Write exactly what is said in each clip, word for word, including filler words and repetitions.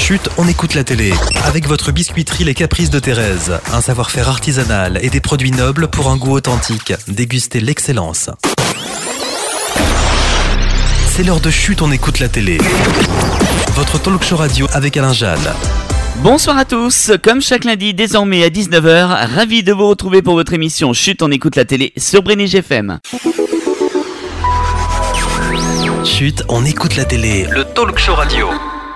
Chut, on écoute la télé. Avec votre biscuiterie Les Caprices de Thérèse. Un savoir-faire artisanal et des produits nobles pour un goût authentique. Dégustez l'excellence. C'est l'heure de Chut, on écoute la télé. Votre talk show radio avec Alain Jal. Bonsoir à tous, comme chaque lundi désormais à dix-neuf heures, ravi de vous retrouver pour votre émission Chut, on écoute la télé sur Brénige F M. Chut, on écoute la télé, le talk show radio.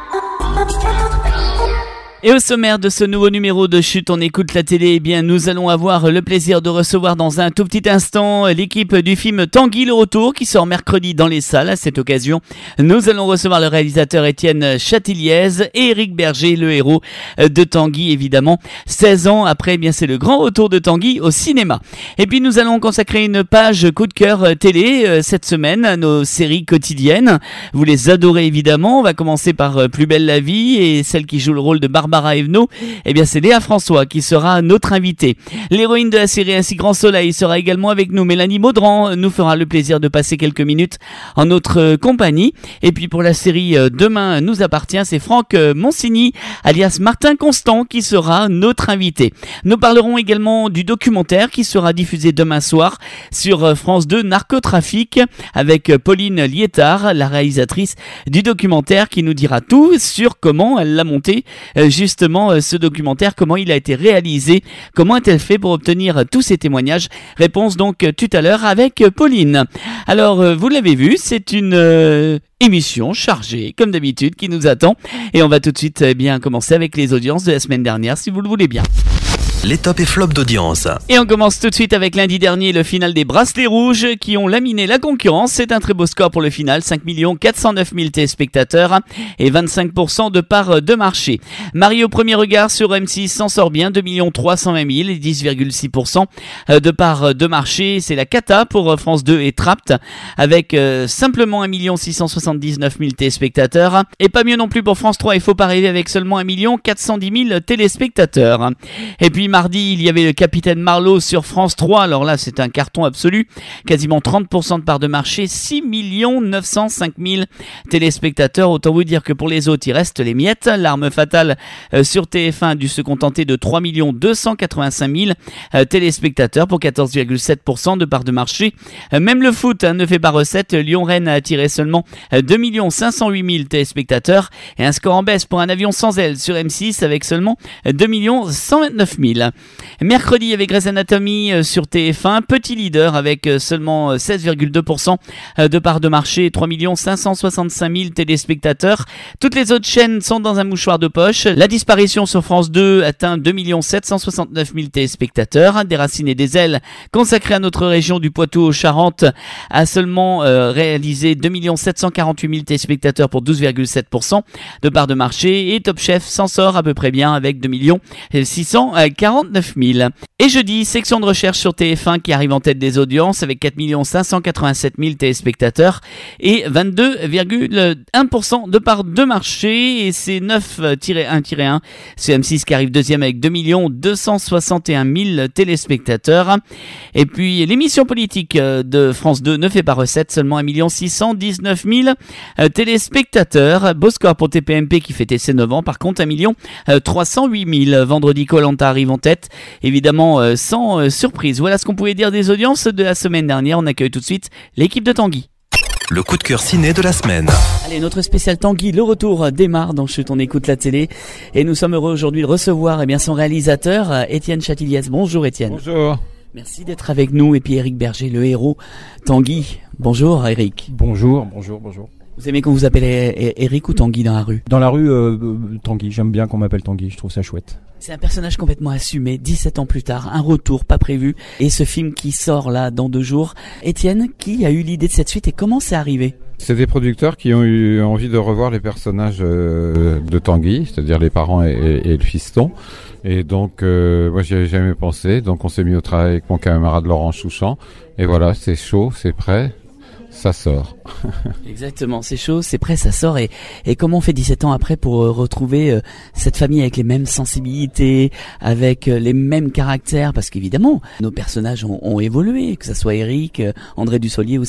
Et au sommaire de ce nouveau numéro de Chut, on écoute la télé, eh bien nous allons avoir le plaisir de recevoir dans un tout petit instant l'équipe du film Tanguy le retour qui sort mercredi dans les salles. À cette occasion, nous allons recevoir le réalisateur Étienne Chatiliez et Éric Berger, le héros de Tanguy évidemment. seize ans après, eh bien c'est le grand retour de Tanguy au cinéma. Et puis nous allons consacrer une page coup de cœur télé euh, cette semaine à nos séries quotidiennes. Vous les adorez évidemment. On va commencer par Plus belle la vie et celle qui joue le rôle de Barbara Barbara Evenot, eh bien c'est Léa François qui sera notre invitée. L'héroïne de la série Ainsi grand soleil sera également avec nous. Mélanie Maudran nous fera le plaisir de passer quelques minutes en notre compagnie. Et puis pour la série Demain nous appartient, c'est Franck Monsigny alias Martin Constant qui sera notre invité. Nous parlerons également du documentaire qui sera diffusé demain soir sur France deux, Narcotrafic, avec Pauline Liétard, la réalisatrice du documentaire, qui nous dira tout sur comment elle l'a monté justement ce documentaire, comment il a été réalisé, comment a-t-elle fait pour obtenir tous ces témoignages. Réponse donc tout à l'heure avec Pauline. Alors vous l'avez vu, c'est une euh, émission chargée comme d'habitude qui nous attend et on va tout de suite eh bien commencer avec les audiences de la semaine dernière si vous le voulez bien. Les tops et flops d'audience. Et on commence tout de suite avec lundi dernier, le final des Bracelets Rouges qui ont laminé la concurrence. C'est un très beau score pour le final, cinq millions quatre cent neuf mille téléspectateurs et vingt-cinq pour cent de part de marché. Marie au premier regard sur M six s'en sort bien, deux millions trois cent vingt mille et dix virgule six pour cent de part de marché. C'est la cata pour France deux et Trapped avec euh, simplement un million six cent soixante-dix-neuf mille téléspectateurs. Et pas mieux non plus pour France trois, il faut pas rêver, avec seulement un million quatre cent dix mille téléspectateurs. Et puis mardi, il y avait le Capitaine Marlowe sur France trois. Alors là, c'est un carton absolu. Quasiment trente pour cent de part de marché, six millions neuf cent cinq mille téléspectateurs. Autant vous dire que pour les autres, il reste les miettes. L'Arme fatale euh, sur T F un a dû se contenter de trois millions deux cent quatre-vingt-cinq mille euh, téléspectateurs pour quatorze virgule sept pour cent de part de marché. Euh, même le foot hein, ne fait pas recette. Lyon-Rennes a attiré seulement euh, deux millions cinq cent huit mille téléspectateurs et un score en baisse pour un avion sans aile sur M six avec seulement euh, deux millions cent vingt-neuf mille. Mercredi, il y avait Grey's Anatomy sur T F un, petit leader avec seulement seize virgule deux pour cent de part de marché, trois millions cinq cent soixante-cinq mille téléspectateurs. Toutes les autres chaînes sont dans un mouchoir de poche. La disparition sur France deux atteint deux millions sept cent soixante-neuf mille téléspectateurs. Des racines et des ailes, consacrées à notre région du Poitou-Charentes, a seulement euh, réalisé deux millions sept cent quarante-huit mille téléspectateurs pour douze virgule sept pour cent de part de marché. Et Top Chef s'en sort à peu près bien avec deux millions six cent quarante-neuf mille. Et jeudi, section de recherche sur T F un qui arrive en tête des audiences avec quatre millions cinq cent quatre-vingt-sept mille téléspectateurs et vingt-deux virgule un pour cent de part de marché. Et c'est neuf tiret un tiret un. C'est M six qui arrive deuxième avec deux millions deux cent soixante et un mille téléspectateurs. Et puis l'émission politique de France deux ne fait pas recette, seulement un million six cent dix-neuf mille téléspectateurs. Beau score pour T P M P qui fêtait ses neuf ans. Par contre, un million trois cent huit mille. Vendredi, Koh-Lanta arrive en tête, évidemment euh, sans euh, surprise. Voilà ce qu'on pouvait dire des audiences de la semaine dernière. On accueille tout de suite l'équipe de Tanguy. Le coup de cœur ciné de la semaine. Allez, notre spécial Tanguy, le retour démarre dans Chut, on écoute la télé. Et nous sommes heureux aujourd'hui de recevoir eh bien, son réalisateur, Étienne Chatiliez. Bonjour Étienne. Bonjour. Merci d'être avec nous. Et puis Éric Berger, le héros Tanguy. Bonjour Éric. Bonjour, bonjour, bonjour. Vous aimez qu'on vous appelle Éric ou Tanguy dans la rue? Dans la rue, euh, Tanguy. J'aime bien qu'on m'appelle Tanguy, je trouve ça chouette. C'est un personnage complètement assumé, dix-sept ans plus tard, un retour pas prévu, et ce film qui sort là dans deux jours. Étienne, qui a eu l'idée de cette suite et comment c'est arrivé? C'est des producteurs qui ont eu envie de revoir les personnages euh, de Tanguy, c'est-à-dire les parents et, et, et le fiston. Et donc, euh, moi, j'y avais jamais pensé. Donc, on s'est mis au travail avec mon camarade Laurent Chouchan. Et voilà, c'est chaud, c'est prêt. Ça sort. Exactement, c'est chaud, c'est prêt, ça sort. Et, et comment on fait dix-sept ans après pour euh, retrouver euh, cette famille avec les mêmes sensibilités, avec euh, les mêmes caractères? Parce qu'évidemment, nos personnages ont, ont évolué, que ça soit Éric, euh, André Dussolier ou Sabine.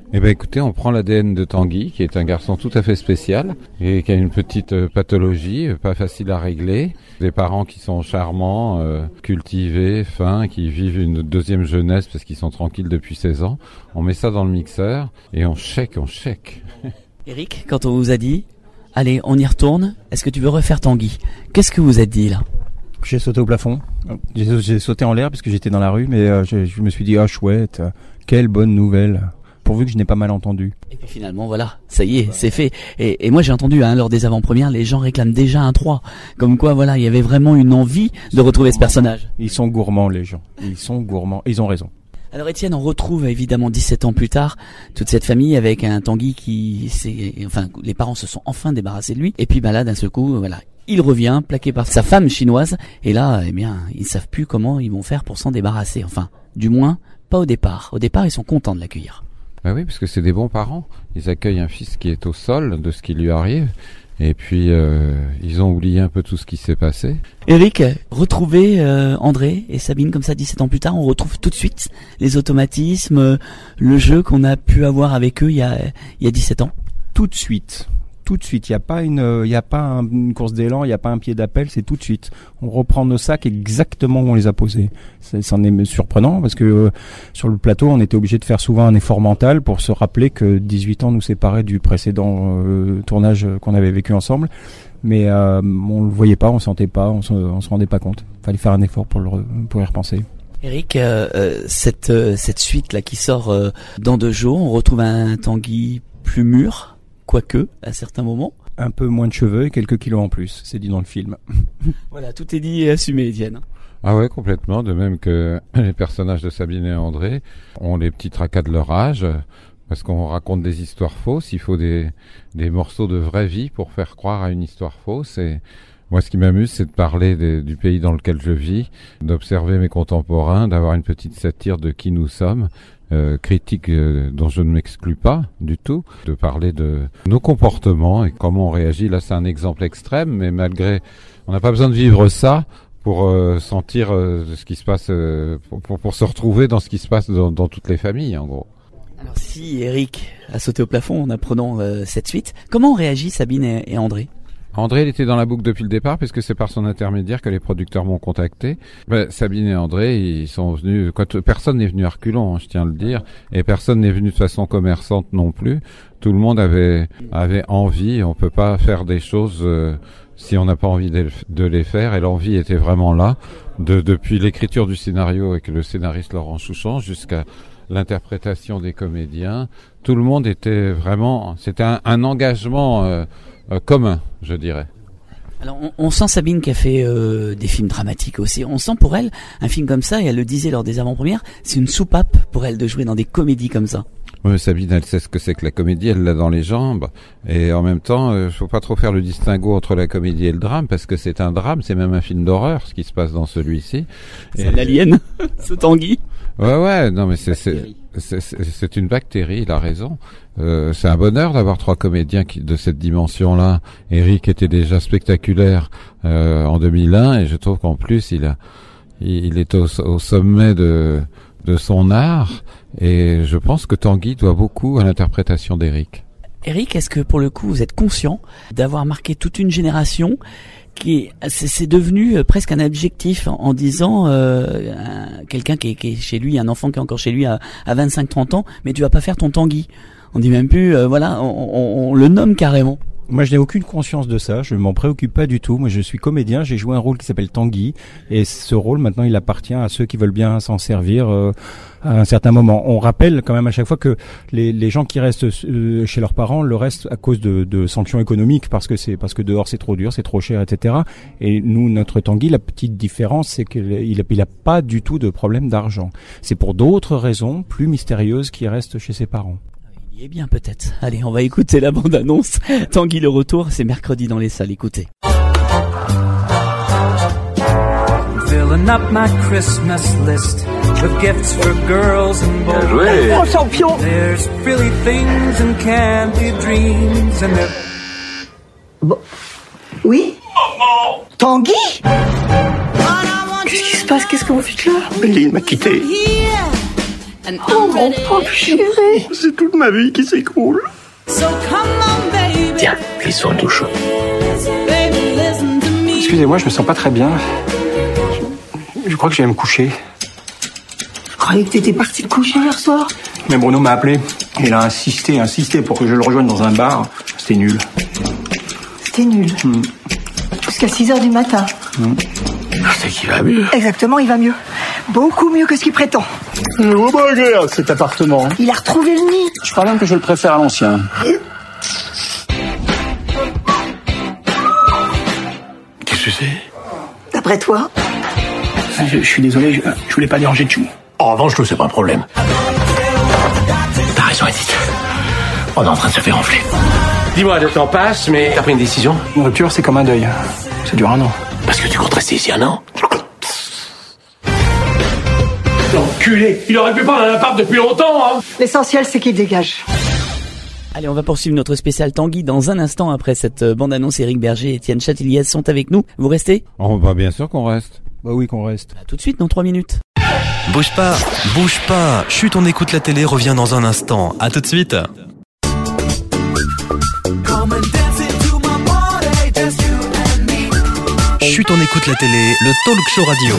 Eh ben écoutez, on prend l'A D N de Tanguy, qui est un garçon tout à fait spécial et qui a une petite euh, pathologie, euh, pas facile à régler. Des parents qui sont charmants, euh, cultivés, fins, qui vivent une deuxième jeunesse parce qu'ils sont tranquilles depuis seize ans. On met ça dans le mixeur et on shake, on shake. Eric, quand on vous a dit, allez, on y retourne, est-ce que tu veux refaire Tanguy? Qu'est-ce que vous êtes dit là? J'ai sauté au plafond. J'ai, j'ai sauté en l'air parce que j'étais dans la rue, mais euh, je, je me suis dit, ah chouette, quelle bonne nouvelle. Pourvu que je n'ai pas mal entendu. Et puis finalement, voilà, ça y est, c'est fait. Et, et moi j'ai entendu, hein, lors des avant-premières, les gens réclament déjà un trois. Comme quoi, voilà, il y avait vraiment une envie de retrouver ce personnage. Ils sont gourmands, les gens. Ils sont gourmands. Ils ont raison. Alors Étienne, on retrouve évidemment dix-sept ans plus tard toute cette famille avec un Tanguy qui, c'est, enfin, les parents se sont enfin débarrassés de lui. Et puis bah là, d'un seul coup, voilà, il revient, plaqué par sa femme chinoise. Et là, eh bien, ils savent plus comment ils vont faire pour s'en débarrasser. Enfin, du moins, pas au départ. Au départ, ils sont contents de l'accueillir. Ben oui, parce que c'est des bons parents. Ils accueillent un fils qui est au sol de ce qui lui arrive. Et puis, euh, ils ont oublié un peu tout ce qui s'est passé. Eric, retrouver euh, André et Sabine comme ça dix-sept ans plus tard, on retrouve tout de suite les automatismes, euh, le jeu qu'on a pu avoir avec eux il y a, il y a dix-sept ans. Tout de suite. Tout de suite. Il n'y a pas une, il y a pas un, une course d'élan, il n'y a pas un pied d'appel, c'est tout de suite. On reprend nos sacs exactement où on les a posés. Ça, c'en est surprenant parce que euh, sur le plateau, on était obligé de faire souvent un effort mental pour se rappeler que dix-huit ans nous séparaient du précédent euh, tournage qu'on avait vécu ensemble. Mais euh, on le voyait pas, on sentait pas, on se, on se rendait pas compte. Fallait faire un effort pour le, pour y repenser. Eric, euh, euh, cette, euh, cette suite là qui sort euh, dans deux jours, on retrouve un Tanguy plus mûr. Quoique, à certains moments. Un peu moins de cheveux et quelques kilos en plus, c'est dit dans le film. Voilà, tout est dit et assumé, Étienne. Ah ouais, complètement, de même que les personnages de Sabine et André ont les petits tracas de leur âge, parce qu'on raconte des histoires fausses, il faut des, des morceaux de vraie vie pour faire croire à une histoire fausse. Et moi, ce qui m'amuse, c'est de parler des, du pays dans lequel je vis, d'observer mes contemporains, d'avoir une petite satire de qui nous sommes, Euh, critique euh, dont je ne m'exclus pas du tout, de parler de nos comportements et comment on réagit. Là, c'est un exemple extrême, mais malgré, on n'a pas besoin de vivre ça pour euh, sentir euh, ce qui se passe, euh, pour, pour, pour se retrouver dans ce qui se passe dans, dans toutes les familles, en gros. Alors, si Eric a sauté au plafond en apprenant euh, cette suite, comment réagit Sabine et, et André? André, il était dans la boucle depuis le départ, puisque c'est par son intermédiaire que les producteurs m'ont contacté. Ben, Sabine et André, ils sont venus, quand, personne n'est venu à reculons, hein, je tiens à le dire, et personne n'est venu de façon commerçante non plus. Tout le monde avait, avait envie, on peut pas faire des choses, euh, si on n'a pas envie de, de les faire, et l'envie était vraiment là, de, depuis l'écriture du scénario avec le scénariste Laurent Chouchon jusqu'à l'interprétation des comédiens. Tout le monde était vraiment, c'était un, un engagement, euh, Euh, commun, je dirais. Alors on, on sent Sabine qui a fait euh, des films dramatiques aussi. On sent pour elle un film comme ça, et elle le disait lors des avant-premières, c'est une soupape pour elle de jouer dans des comédies comme ça. Oui, Sabine, elle sait ce que c'est que la comédie, elle l'a dans les jambes. Et en même temps, euh, faut pas trop faire le distinguo entre la comédie et le drame, parce que c'est un drame, c'est même un film d'horreur, ce qui se passe dans celui-ci. C'est un alien, ce Tanguy. Ouais, ouais, non, mais c'est, c'est, c'est, c'est, c'est une bactérie, il a raison. Euh, c'est un bonheur d'avoir trois comédiens qui, de cette dimension-là. Eric était déjà spectaculaire euh, en deux mille un, et je trouve qu'en plus, il a, il, il est au, au sommet de, de son art. Et je pense que Tanguy doit beaucoup à l'interprétation d'Eric. Eric, est-ce que pour le coup, vous êtes conscient d'avoir marqué toute une génération qui est, c'est, c'est devenu presque un adjectif en, en disant euh, un, quelqu'un qui est, qui est chez lui, un enfant qui est encore chez lui à, à vingt-cinq trente ans, mais tu vas pas faire ton Tanguy. On dit même plus, euh, voilà, on, on, on le nomme carrément. Moi, je n'ai aucune conscience de ça. Je m'en préoccupe pas du tout. Moi, je suis comédien. J'ai joué un rôle qui s'appelle Tanguy, et ce rôle, maintenant, il appartient à ceux qui veulent bien s'en servir euh, à un certain moment. On rappelle quand même à chaque fois que les, les gens qui restent euh, chez leurs parents le restent à cause de, de sanctions économiques, parce que c'est parce que dehors c'est trop dur, c'est trop cher, et cetera. Et nous, notre Tanguy, la petite différence, c'est qu'il il a, il a pas du tout de problème d'argent. C'est pour d'autres raisons plus mystérieuses qu'il reste chez ses parents. Il y est bien peut-être. Allez, on va écouter la bande-annonce. Tanguy le retour, c'est mercredi dans les salles. Écoutez. Filling up my Christmas list with gifts for girls and boys. Oh, champion! There's frilly things and candy dreams and there... Bon. Oui? Tanguy? Qu'est-ce qui se passe? Qu'est-ce que vous faites là? Lynn m'a quitté. Oh mon pauvre chéri. C'est toute ma vie qui s'écroule. Tiens, glissons tout chaud. Excusez-moi, je me sens pas très bien. Je, je crois que je vais me coucher. Je croyais que t'étais parti te coucher hier soir. Mais Bruno m'a appelé. Il a insisté, insisté pour que je le rejoigne dans un bar. C'était nul. C'était nul. Mm. Jusqu'à six heures du matin. Mm. C'est qu'il va mieux. Exactement, il va mieux. Beaucoup mieux que ce qu'il prétend. Il vaut pas agréable cet appartement. Il a retrouvé le nid. Je crois même que je le préfère à l'ancien. Qu'est-ce que c'est? D'après toi? Je, je suis désolé, je, je voulais pas déranger Chou. En revanche, nous, c'est pas un problème. T'as raison, Edith. On est en train de se faire enfler. Dis-moi, le temps passe, mais t'as pris une décision? Une rupture, c'est comme un deuil. Ça dure un an. Parce que tu comptes rester ici un an? L'enculé, il aurait pu prendre un appart depuis longtemps, hein. L'essentiel, c'est qu'il dégage. Allez, on va poursuivre notre spécial Tanguy dans un instant après cette bande-annonce. Éric Berger et Étienne Chatiliez sont avec nous. Vous restez? Oh, bah, bien sûr qu'on reste. Bah oui qu'on reste. À tout de suite, dans trois minutes. Bouge pas, bouge pas. Chut, on écoute la télé, revient dans un instant. À tout de suite. Chut, on écoute la télé, le talk show radio.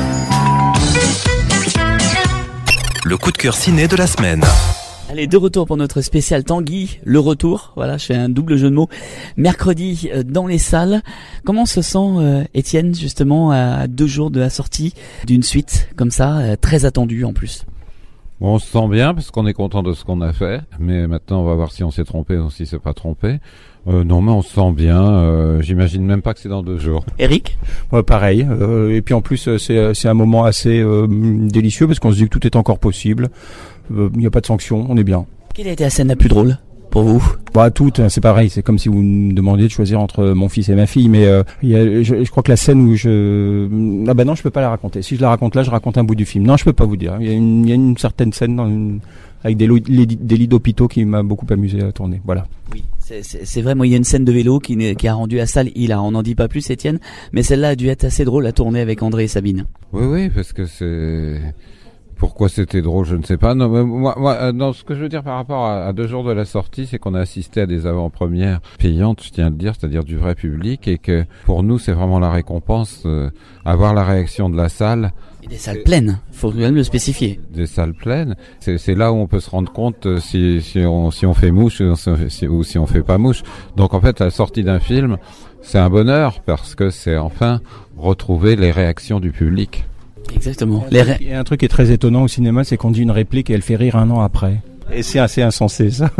Le coup de cœur ciné de la semaine. Allez, de retour pour notre spécial Tanguy, le retour. Voilà, je fais un double jeu de mots. Mercredi euh, dans les salles. Comment se sent euh, Étienne justement à deux jours de la sortie d'une suite comme ça, euh, très attendue en plus? Bon, on se sent bien parce qu'on est content de ce qu'on a fait, mais maintenant on va voir si on s'est trompé ou si c'est pas trompé. Euh, non, mais on se sent bien. Euh, j'imagine même pas que c'est dans deux jours. Eric? Ouais, pareil. Euh, et puis en plus, c'est c'est un moment assez euh, délicieux parce qu'on se dit que tout est encore possible. Il euh, n'y a pas de sanction, on est bien. Quelle a été la scène la plus drôle pour vous? Bah toutes, c'est pareil. C'est comme si vous me demandiez de choisir entre mon fils et ma fille. Mais euh, y a, je, je crois que la scène où je ah bah non, je peux pas la raconter. Si je la raconte là, je raconte un bout du film. Non, je peux pas vous dire. Il y a une, il y a une certaine scène dans une, avec des, des, des lits d'hôpitaux qui m'a beaucoup amusé à tourner. Voilà. Oui, c'est, c'est, c'est vrai. Moi, il y a une scène de vélo qui, qui a rendu la salle hilar. On n'en dit pas plus, Étienne, mais celle-là a dû être assez drôle à tourner avec André et Sabine. Oui, oui, parce que c'est... Pourquoi c'était drôle, je ne sais pas. Non, mais moi, moi, non, ce que je veux dire par rapport à, à deux jours de la sortie, c'est qu'on a assisté à des avant-premières payantes, je tiens à le dire, c'est-à-dire du vrai public, et que pour nous, c'est vraiment la récompense, euh, avoir la réaction de la salle. Et des salles pleines, faut quand même le spécifier. Des salles pleines, c'est, c'est là où on peut se rendre compte euh, si, si on, si on fait mouche ou si, ou si on fait pas mouche. Donc en fait, la sortie d'un film, c'est un bonheur parce que c'est enfin retrouver les réactions du public. Exactement. Il y, ré... il y a un truc qui est très étonnant au cinéma, c'est qu'on dit une réplique et elle fait rire un an après. Et c'est assez insensé, ça.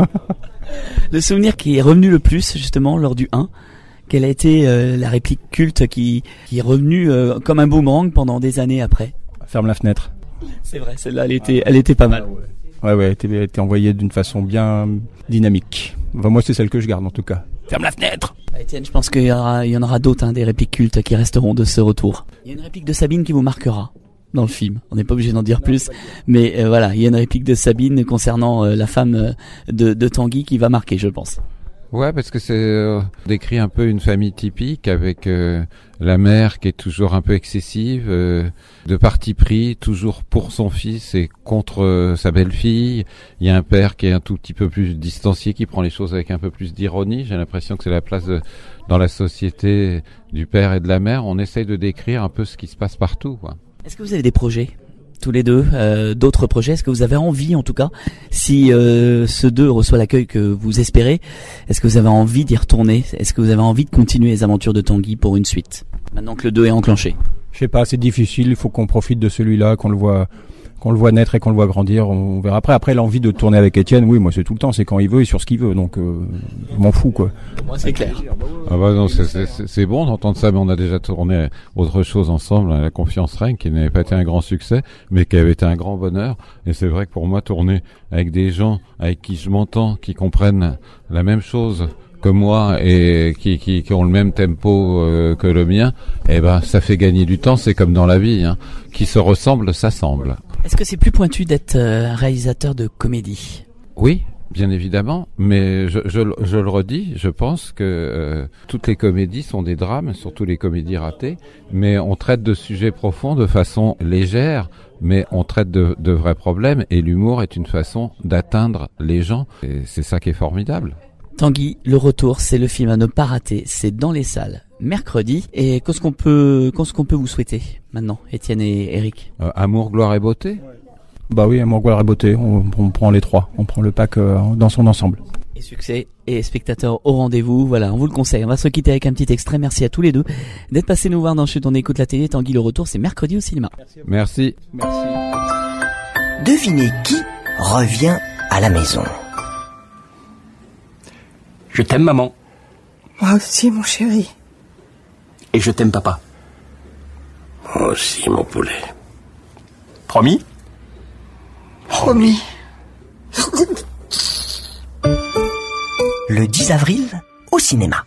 Le souvenir qui est revenu le plus, justement, lors du un, quelle a été euh, la réplique culte qui, qui est revenue euh, comme un boomerang pendant des années après? Ferme la fenêtre. C'est vrai, celle-là, elle était, elle était pas mal. Ouais, ouais, elle était, elle était envoyée d'une façon bien dynamique. Enfin, moi, c'est celle que je garde, en tout cas. Ferme la fenêtre! Étienne, je pense qu'il y, aura, il y en aura d'autres, hein, des répliques cultes qui resteront de ce retour. Il y a une réplique de Sabine qui vous marquera dans le film. On n'est pas obligé d'en dire plus, mais euh, voilà, il y a une réplique de Sabine concernant euh, la femme euh, de, de Tanguy qui va marquer, je pense. Ouais, parce que c'est euh, décrit un peu une famille typique avec euh, la mère qui est toujours un peu excessive, euh, de parti pris, toujours pour son fils et contre euh, sa belle-fille. Il y a un père qui est un tout petit peu plus distancié, qui prend les choses avec un peu plus d'ironie. J'ai l'impression que c'est la place de, dans la société du père et de la mère. On essaye de décrire un peu ce qui se passe partout, quoi. Est-ce que vous avez des projets, tous les deux, euh, d'autres projets? Est-ce que vous avez envie, en tout cas, si euh, ce deux reçoit l'accueil que vous espérez, est-ce que vous avez envie d'y retourner? Est-ce que vous avez envie de continuer les aventures de Tanguy pour une suite, maintenant que le deux est enclenché? Je sais pas, c'est difficile, il faut qu'on profite de celui-là, qu'on le voit... qu'on le voit naître et qu'on le voit grandir, on verra après. Après, l'envie de tourner avec Étienne, oui, moi c'est tout le temps, c'est quand il veut et sur ce qu'il veut, donc euh, je m'en fous, quoi. Moi c'est clair. Ah bah non, c'est, c'est, c'est bon d'entendre ça, mais on a déjà tourné autre chose ensemble, La Confiance règne, qui n'avait pas été un grand succès, mais qui avait été un grand bonheur. Et c'est vrai que pour moi, tourner avec des gens avec qui je m'entends, qui comprennent la même chose que moi et qui, qui, qui ont le même tempo euh, que le mien, eh ben ça fait gagner du temps. C'est comme dans la vie, hein. Qui se ressemble s'assemble. Est-ce que c'est plus pointu d'être euh, réalisateur de comédie? Oui, Bien évidemment, mais je, je, je le redis, je pense que euh, toutes les comédies sont des drames, surtout les comédies ratées, mais on traite de sujets profonds de façon légère, mais on traite de, de vrais problèmes, et l'humour est une façon d'atteindre les gens, et c'est ça qui est formidable. Tanguy, Le Retour, c'est le film à ne pas rater, c'est dans les salles mercredi, et qu'est-ce qu'on peut, qu'est-ce qu'on peut vous souhaiter maintenant, Étienne et Eric? euh, Amour, gloire et beauté. Bah oui, Amour, gloire et beauté, on, on prend les trois, on prend le pack euh, dans son ensemble. Et succès, et spectateurs au rendez-vous, voilà, on vous le conseille. On va se quitter avec un petit extrait, merci à tous les deux d'être passés nous voir dans Chut on écoute la télé. Tanguy, Le Retour, c'est mercredi au cinéma. Merci. Merci. Devinez qui revient à la maison. Je t'aime, maman. Moi aussi, mon chéri. Et je t'aime, papa. Moi aussi, mon poulet. Promis? Promis. Le dix avril, au cinéma.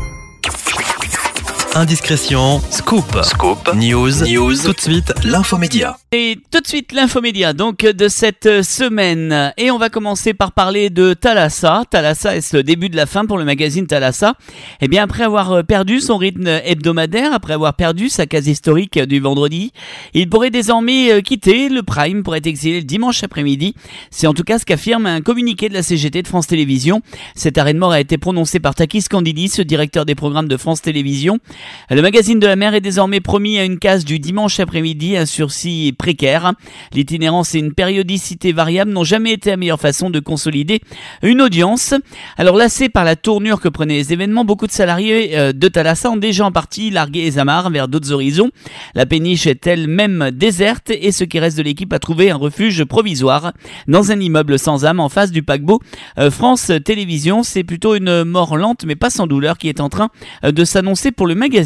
Indiscrétion, scoop, scoop, news, news, tout de suite l'infomédia. Et tout de suite l'infomédia donc de cette semaine. Et on va commencer par parler de Thalassa. Thalassa, est-ce le début de la fin pour le magazine Thalassa? Eh bien, après avoir perdu son rythme hebdomadaire, après avoir perdu sa case historique du vendredi, il pourrait désormais quitter le Prime pour être exilé le dimanche après-midi. C'est en tout cas ce qu'affirme un communiqué de la C G T de France Télévisions. Cet arrêt de mort a été prononcé par Takis Kandidis, directeur des programmes de France Télévisions. Le magazine de la mer est désormais promis à une case du dimanche après-midi, un sursis précaire. L'itinérance et une périodicité variable n'ont jamais été la meilleure façon de consolider une audience. Alors lassés par la tournure que prenaient les événements, beaucoup de salariés de Thalassa ont déjà en partie largué les amarres vers d'autres horizons. La péniche est elle-même déserte et ce qui reste de l'équipe a trouvé un refuge provisoire dans un immeuble sans âme en face du paquebot France Télévisions. C'est plutôt une mort lente mais pas sans douleur qui est en train de s'annoncer pour le magazine.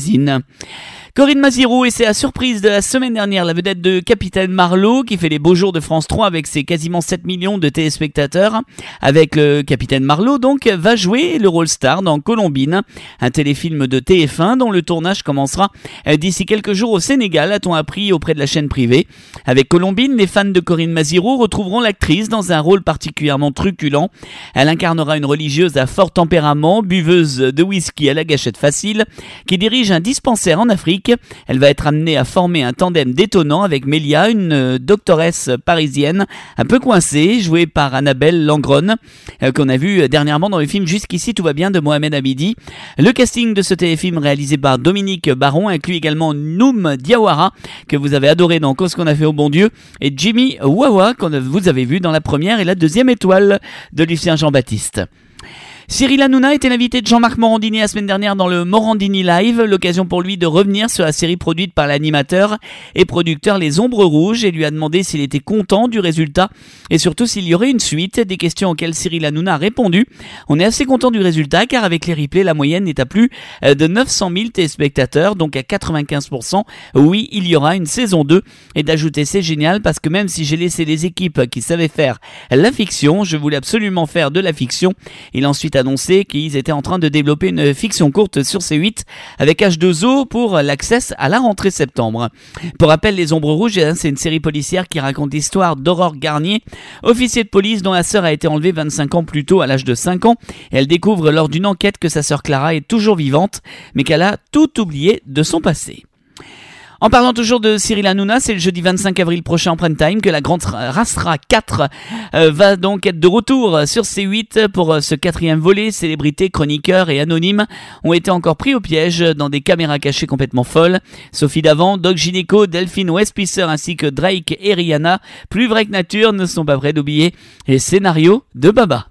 Corinne Maziroux, et c'est la surprise de la semaine dernière, la vedette de Capitaine Marlowe qui fait les beaux jours de France trois avec ses quasiment sept millions de téléspectateurs. Avec le Capitaine Marlowe donc, va jouer le rôle star dans Colombine, un téléfilm de T F un dont le tournage commencera d'ici quelques jours au Sénégal, a-t-on appris auprès de la chaîne privée. Avec Colombine, les fans de Corinne Maziroux retrouveront l'actrice dans un rôle particulièrement truculent. Elle incarnera une religieuse à fort tempérament, buveuse de whisky à la gâchette facile, qui dirige un dispensaire en Afrique. Elle va être amenée à former un tandem détonnant avec Mélia, une doctoresse parisienne un peu coincée, jouée par Annabelle Langron, euh, qu'on a vu dernièrement dans le film Jusqu'ici tout va bien de Mohamed Hamidi. Le casting de ce téléfilm réalisé par Dominique Baron inclut également Noum Diawara, que vous avez adoré dans Cause qu'on a fait au bon Dieu, et Jimmy Wawa, que vous avez vu dans la première et la deuxième étoile de Lucien Jean-Baptiste. Cyril Hanouna était l'invité de Jean-Marc Morandini la semaine dernière dans le Morandini Live, l'occasion pour lui de revenir sur la série produite par l'animateur et producteur Les Ombres Rouges, et lui a demandé s'il était content du résultat et surtout s'il y aurait une suite, des questions auxquelles Cyril Hanouna a répondu. On est assez content du résultat car avec les replays, la moyenne est à plus de neuf cent mille téléspectateurs, donc à quatre-vingt-quinze pour cent. Oui, il y aura une saison deux, et d'ajouter c'est génial parce que même si j'ai laissé les équipes qui savaient faire la fiction, je voulais absolument faire de la fiction. Il a ensuite annoncé qu'ils étaient en train de développer une fiction courte sur C huit avec H deux O pour l'Access à la rentrée septembre. Pour rappel, Les Ombres Rouges, c'est une série policière qui raconte l'histoire d'Aurore Garnier, officier de police dont la sœur a été enlevée vingt-cinq ans plus tôt à l'âge de cinq ans, et elle découvre lors d'une enquête que sa sœur Clara est toujours vivante mais qu'elle a tout oublié de son passé. En parlant toujours de Cyril Hanouna, c'est le jeudi vingt-cinq avril prochain en prime time que la grande Rastra quatre euh, va donc être de retour sur C huit pour euh, ce quatrième volet. Célébrités, chroniqueurs et anonymes ont été encore pris au piège dans des caméras cachées complètement folles. Sophie Davant, Doc Gynéco, Delphine Westpisser ainsi que Drake et Rihanna, plus vrai que nature, ne sont pas prêts d'oublier les scénarios de Baba.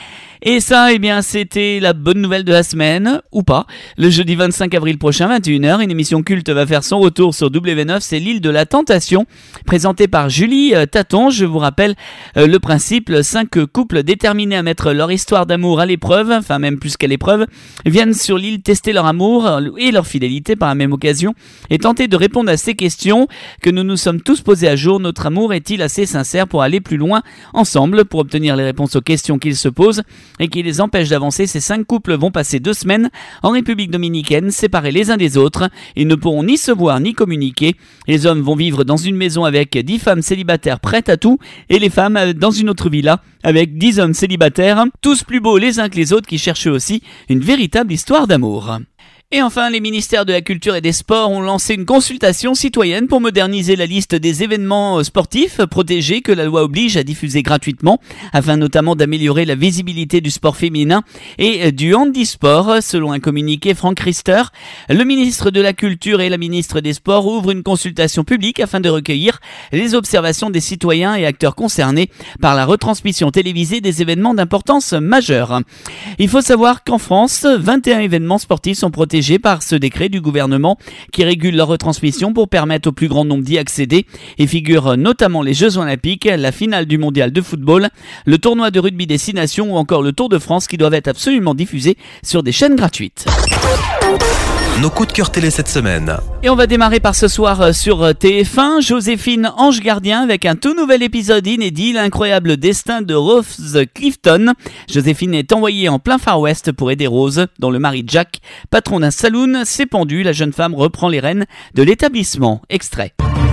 Et ça, eh bien, c'était la bonne nouvelle de la semaine, ou pas. Le jeudi vingt-cinq avril prochain, vingt et une heures, une émission culte va faire son retour sur W neuf, c'est l'île de la Tentation, présentée par Julie euh, Taton. Je vous rappelle euh, le principe, cinq couples déterminés à mettre leur histoire d'amour à l'épreuve, enfin même plus qu'à l'épreuve, viennent sur l'île tester leur amour et leur fidélité par la même occasion, et tenter de répondre à ces questions que nous nous sommes tous posées à jour. Notre amour est-il assez sincère pour aller plus loin ensemble? Pour obtenir les réponses aux questions qu'ils se posent, et qui les empêche d'avancer. Ces cinq couples vont passer deux semaines en République dominicaine, séparés les uns des autres. Ils ne pourront ni se voir ni communiquer. Les hommes vont vivre dans une maison avec dix femmes célibataires prêtes à tout et les femmes dans une autre villa avec dix hommes célibataires, tous plus beaux les uns que les autres qui cherchent aussi une véritable histoire d'amour. Et enfin, les ministères de la Culture et des Sports ont lancé une consultation citoyenne pour moderniser la liste des événements sportifs protégés que la loi oblige à diffuser gratuitement, afin notamment d'améliorer la visibilité du sport féminin et du handisport. Selon un communiqué, Franck Riester, le ministre de la Culture et la ministre des Sports ouvrent une consultation publique afin de recueillir les observations des citoyens et acteurs concernés par la retransmission télévisée des événements d'importance majeure. Il faut savoir qu'en France, vingt et un événements sportifs sont protégés par ce décret du gouvernement qui régule leur retransmission pour permettre au plus grand nombre d'y accéder et figurent notamment les Jeux Olympiques, la finale du mondial de football, le tournoi de rugby des Six Nations ou encore le Tour de France qui doivent être absolument diffusés sur des chaînes gratuites. Nos coups de cœur télé cette semaine. Et on va démarrer par ce soir sur T F un, Joséphine Ange Gardien avec un tout nouvel épisode inédit, l'incroyable destin de Rose Clifton. Joséphine est envoyée en plein Far West pour aider Rose, dont le mari Jack, patron d'un saloon, s'est pendu. La jeune femme reprend les rênes de l'établissement. Extrait.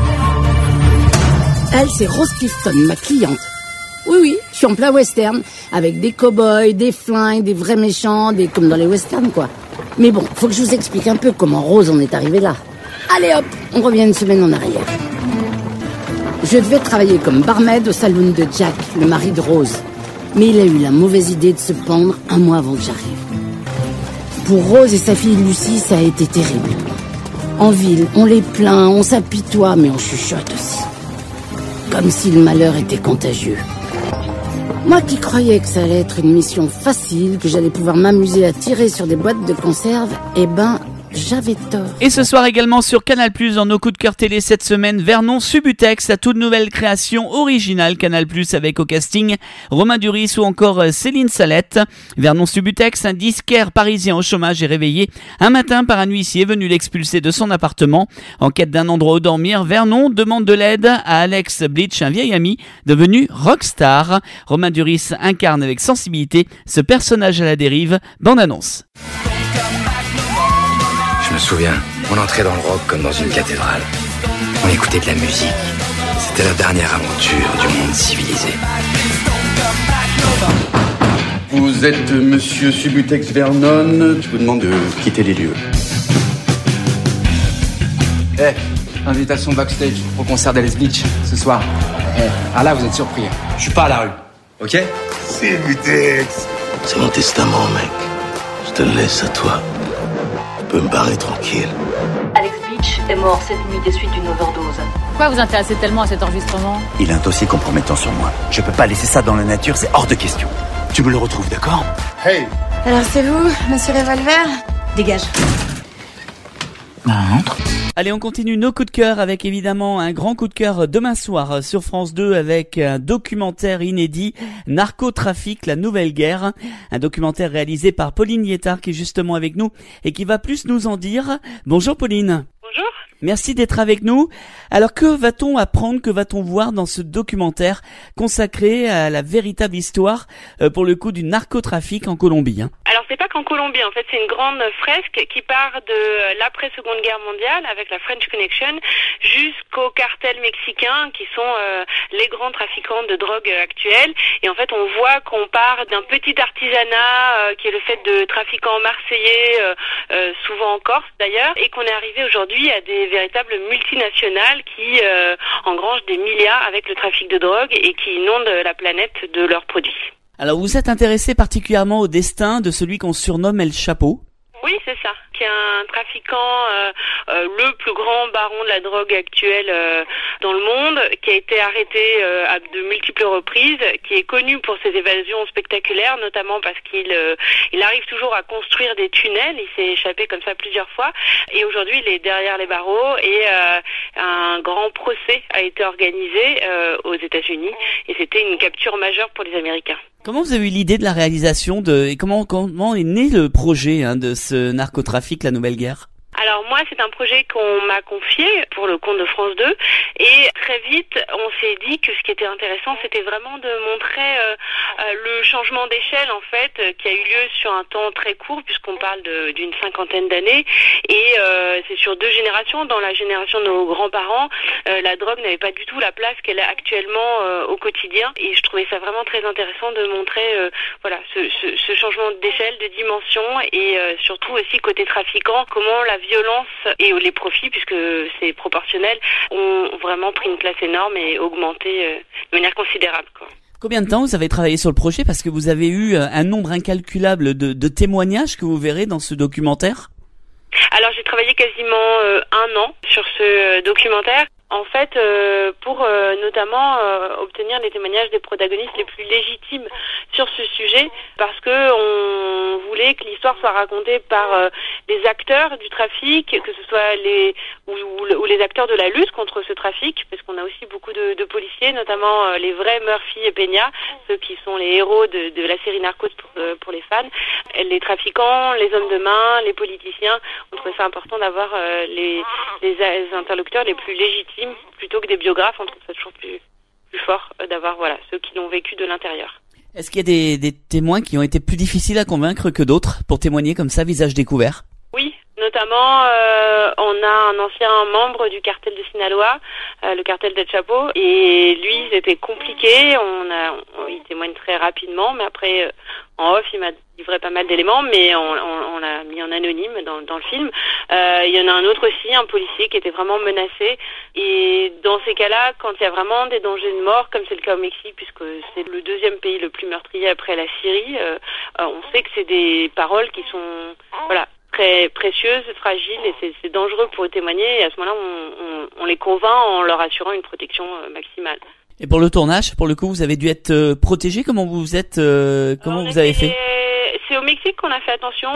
Elle, c'est Rose Clifton, ma cliente. Oui, oui, je suis en plein western, avec des cow-boys, des flingues, des vrais méchants, des comme dans les westerns, quoi. Mais bon, faut que je vous explique un peu comment Rose en est arrivée là. Allez hop, on revient une semaine en arrière. Je devais travailler comme barmaid au saloon de Jack, le mari de Rose. Mais il a eu la mauvaise idée de se pendre un mois avant que j'arrive. Pour Rose et sa fille Lucie, ça a été terrible. En ville, on les plaint, on s'apitoie, mais on chuchote aussi. Comme si le malheur était contagieux. Moi qui croyais que ça allait être une mission facile, que j'allais pouvoir m'amuser à tirer sur des boîtes de conserve, eh ben, j'avais tort. Et ce soir également sur Canal plus, dans nos coups de cœur télé cette semaine, Vernon Subutex, la toute nouvelle création originale Canal plus avec au casting Romain Duris ou encore Céline Salette. Vernon Subutex, un disquaire parisien au chômage, est réveillé un matin par un huissier venu l'expulser de son appartement. En quête d'un endroit où dormir, Vernon demande de l'aide à Alex Bleach, un vieil ami devenu rockstar. Romain Duris incarne avec sensibilité ce personnage à la dérive. Bande annonce. Je me souviens, on entrait dans le rock comme dans une cathédrale. On écoutait de la musique. C'était la dernière aventure du monde civilisé. Vous êtes monsieur Subutex Vernon. Je vous demande de quitter les lieux. Eh, hey, invitation backstage au concert d'Alex Bleach ce soir. Eh, hey, ah là, vous êtes surpris. Je suis pas à la rue, ok? Subutex. C'est mon testament, mec. Je te le laisse à toi. Je peux me barrer tranquille. Alex Bleach est mort cette nuit des suites d'une overdose. Pourquoi vous intéressez tellement à cet enregistrement? Il a un dossier compromettant sur moi. Je peux pas laisser ça dans la nature, c'est hors de question. Tu me le retrouves, d'accord? Hey. Alors c'est vous, monsieur Revolver? Dégage. Allez, on continue nos coups de cœur avec évidemment un grand coup de cœur demain soir sur France deux avec un documentaire inédit, Narcotrafic, la nouvelle guerre. Un documentaire réalisé par Pauline Liétard qui est justement avec nous et qui va plus nous en dire. Bonjour Pauline. Bonjour. Merci d'être avec nous. Alors que va-t-on apprendre, que va-t-on voir dans ce documentaire consacré à la véritable histoire euh, pour le coup du narcotrafic en Colombie, hein? Alors c'est pas qu'en Colombie, en fait c'est une grande fresque qui part de l'après-seconde guerre mondiale avec la French Connection jusqu'aux cartels mexicains qui sont euh, les grands trafiquants de drogue actuels. Et en fait on voit qu'on part d'un petit artisanat euh, qui est le fait de trafiquants marseillais, euh, euh, souvent en Corse d'ailleurs, et qu'on est arrivé aujourd'hui à des véritables multinationales qui euh, engrangent des milliards avec le trafic de drogue et qui inondent la planète de leurs produits. Alors vous êtes intéressé particulièrement au destin de celui qu'on surnomme El Chapo? Oui, c'est ça. Qui est un trafiquant, euh, euh, le plus grand baron de la drogue actuelle euh, dans le monde, qui a été arrêté euh, à de multiples reprises, qui est connu pour ses évasions spectaculaires, notamment parce qu'il euh, il arrive toujours à construire des tunnels. Il s'est échappé comme ça plusieurs fois. Et aujourd'hui, il est derrière les barreaux et euh, un grand procès a été organisé euh, aux États-Unis. Et c'était une capture majeure pour les Américains. Comment vous avez eu l'idée de la réalisation de et comment comment est né le projet hein, de ce narcotrafic, la nouvelle guerre? Alors Alors moi, c'est un projet qu'on m'a confié pour le compte de France deux et très vite, on s'est dit que ce qui était intéressant, c'était vraiment de montrer euh, euh, le changement d'échelle en fait euh, qui a eu lieu sur un temps très court puisqu'on parle de, d'une cinquantaine d'années et euh, c'est sur deux générations. Dans la génération de nos grands-parents, euh, la drogue n'avait pas du tout la place qu'elle a actuellement euh, au quotidien et je trouvais ça vraiment très intéressant de montrer euh, voilà ce, ce, ce changement d'échelle, de dimension et euh, surtout aussi côté trafiquant, comment la violence et les profits, puisque c'est proportionnel, ont vraiment pris une place énorme et augmenté euh, de manière considérable, quoi. Combien de temps vous avez travaillé sur le projet? Parce que vous avez eu un nombre incalculable de, de témoignages que vous verrez dans ce documentaire. Alors j'ai travaillé quasiment euh, un an sur ce euh, documentaire. En fait, euh, pour euh, notamment euh, obtenir les témoignages des protagonistes les plus légitimes sur ce sujet, parce que on voulait que l'histoire soit racontée par euh, les acteurs du trafic, que ce soit les ou, ou, ou les acteurs de la lutte contre ce trafic, parce qu'on a aussi beaucoup de, de policiers, notamment euh, les vrais Murphy et Peña, ceux qui sont les héros de, de la série Narcos pour, euh, pour les fans, les trafiquants, les hommes de main, les politiciens. On trouvait ça important d'avoir euh, les, les, les interlocuteurs les plus légitimes plutôt que des biographes. On trouve ça toujours plus, plus fort d'avoir voilà ceux qui l'ont vécu de l'intérieur. Est-ce qu'il y a des, des témoins qui ont été plus difficiles à convaincre que d'autres pour témoigner comme ça, visage découvert? Oui, notamment euh, on a un ancien membre du cartel de Sinaloa, euh, le cartel del Chapo, et lui c'était compliqué. On a, on, il témoigne très rapidement, mais après euh, en off il m'a livré pas mal d'éléments, mais on, on, on l'a mis en anonyme dans, dans le film. Euh, il y en a un autre aussi, un policier qui était vraiment menacé. Et dans ces cas-là, quand il y a vraiment des dangers de mort, comme c'est le cas au Mexique, puisque c'est le deuxième pays le plus meurtrier après la Syrie, euh, on sait que c'est des paroles qui sont voilà très précieuses, fragiles, et c'est, c'est dangereux pour eux témoigner. Et à ce moment-là, on, on, on les convainc en leur assurant une protection maximale. Et pour le tournage, pour le coup, vous avez dû être euh, protégé. Comment vous êtes, euh, comment vous avez fait? C'est au Mexique qu'on a fait attention.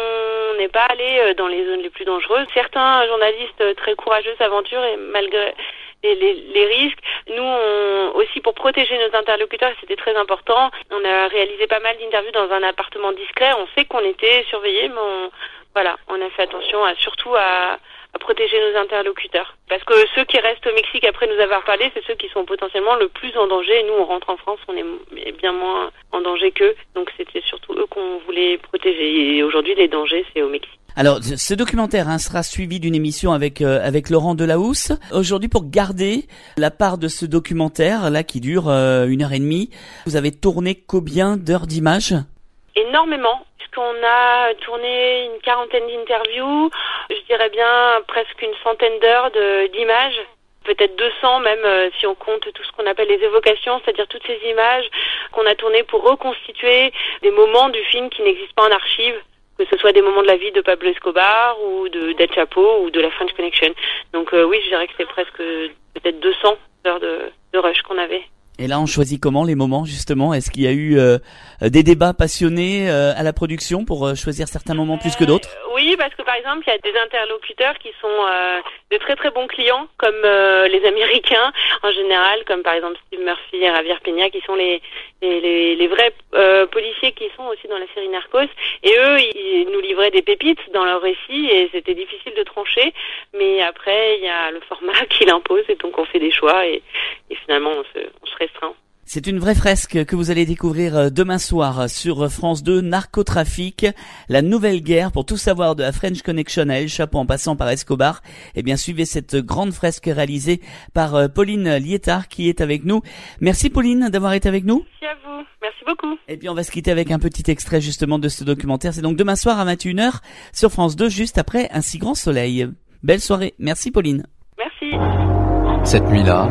On n'est pas allé dans les zones les plus dangereuses. Certains journalistes très courageux s'aventurent et malgré les, les, les risques, nous on, aussi pour protéger nos interlocuteurs, c'était très important. On a réalisé pas mal d'interviews dans un appartement discret. On sait qu'on était surveillés, mais on, voilà, on a fait attention à, surtout à à protéger nos interlocuteurs. Parce que ceux qui restent au Mexique après nous avoir parlé, c'est ceux qui sont potentiellement le plus en danger. Et nous, on rentre en France, on est bien moins en danger qu'eux. Donc c'était surtout eux qu'on voulait protéger. Et aujourd'hui, les dangers, c'est au Mexique. Alors, ce documentaire hein, sera suivi d'une émission avec euh, avec Laurent Delahousse. Aujourd'hui, pour garder la part de ce documentaire, là, qui dure euh, une heure et demie, vous avez tourné combien d'heures d'images? Énormément. Qu'on a tourné une quarantaine d'interviews, je dirais bien presque une centaine d'heures de, d'images, peut-être deux cents même euh, si on compte tout ce qu'on appelle les évocations, c'est-à-dire toutes ces images qu'on a tournées pour reconstituer des moments du film qui n'existent pas en archive, que ce soit des moments de la vie de Pablo Escobar ou de del Chapo ou de la French Connection. Donc euh, oui, je dirais que c'est presque peut-être deux cents heures de, de rush qu'on avait. Et là, on choisit comment les moments, justement? Est-ce qu'il y a eu euh, des débats passionnés euh, à la production pour euh, choisir certains moments plus que d'autres? euh, Oui, parce que par exemple, il y a des interlocuteurs qui sont euh, de très très bons clients, comme euh, les Américains en général, comme par exemple Steve Murphy et Javier Peña, qui sont les les, les, les vrais euh, policiers qui sont aussi dans la série Narcos. Et eux, ils nous livraient des pépites dans leur récit et c'était difficile de trancher. Mais après, il y a le format qui l'impose et donc on fait des choix et, et finalement on se, on se restreint. C'est une vraie fresque que vous allez découvrir demain soir sur France deux, Narcotrafic, la nouvelle guerre. Pour tout savoir de la French Connection à El Chapo en passant par Escobar, eh bien suivez cette grande fresque réalisée par Pauline Liétard qui est avec nous. Merci Pauline d'avoir été avec nous. Merci à vous, merci beaucoup. Et puis on va se quitter avec un petit extrait justement de ce documentaire. C'est donc demain soir à vingt et une heures sur France deux, juste après Un si grand soleil. Belle soirée, merci Pauline. Merci. Cette nuit-là,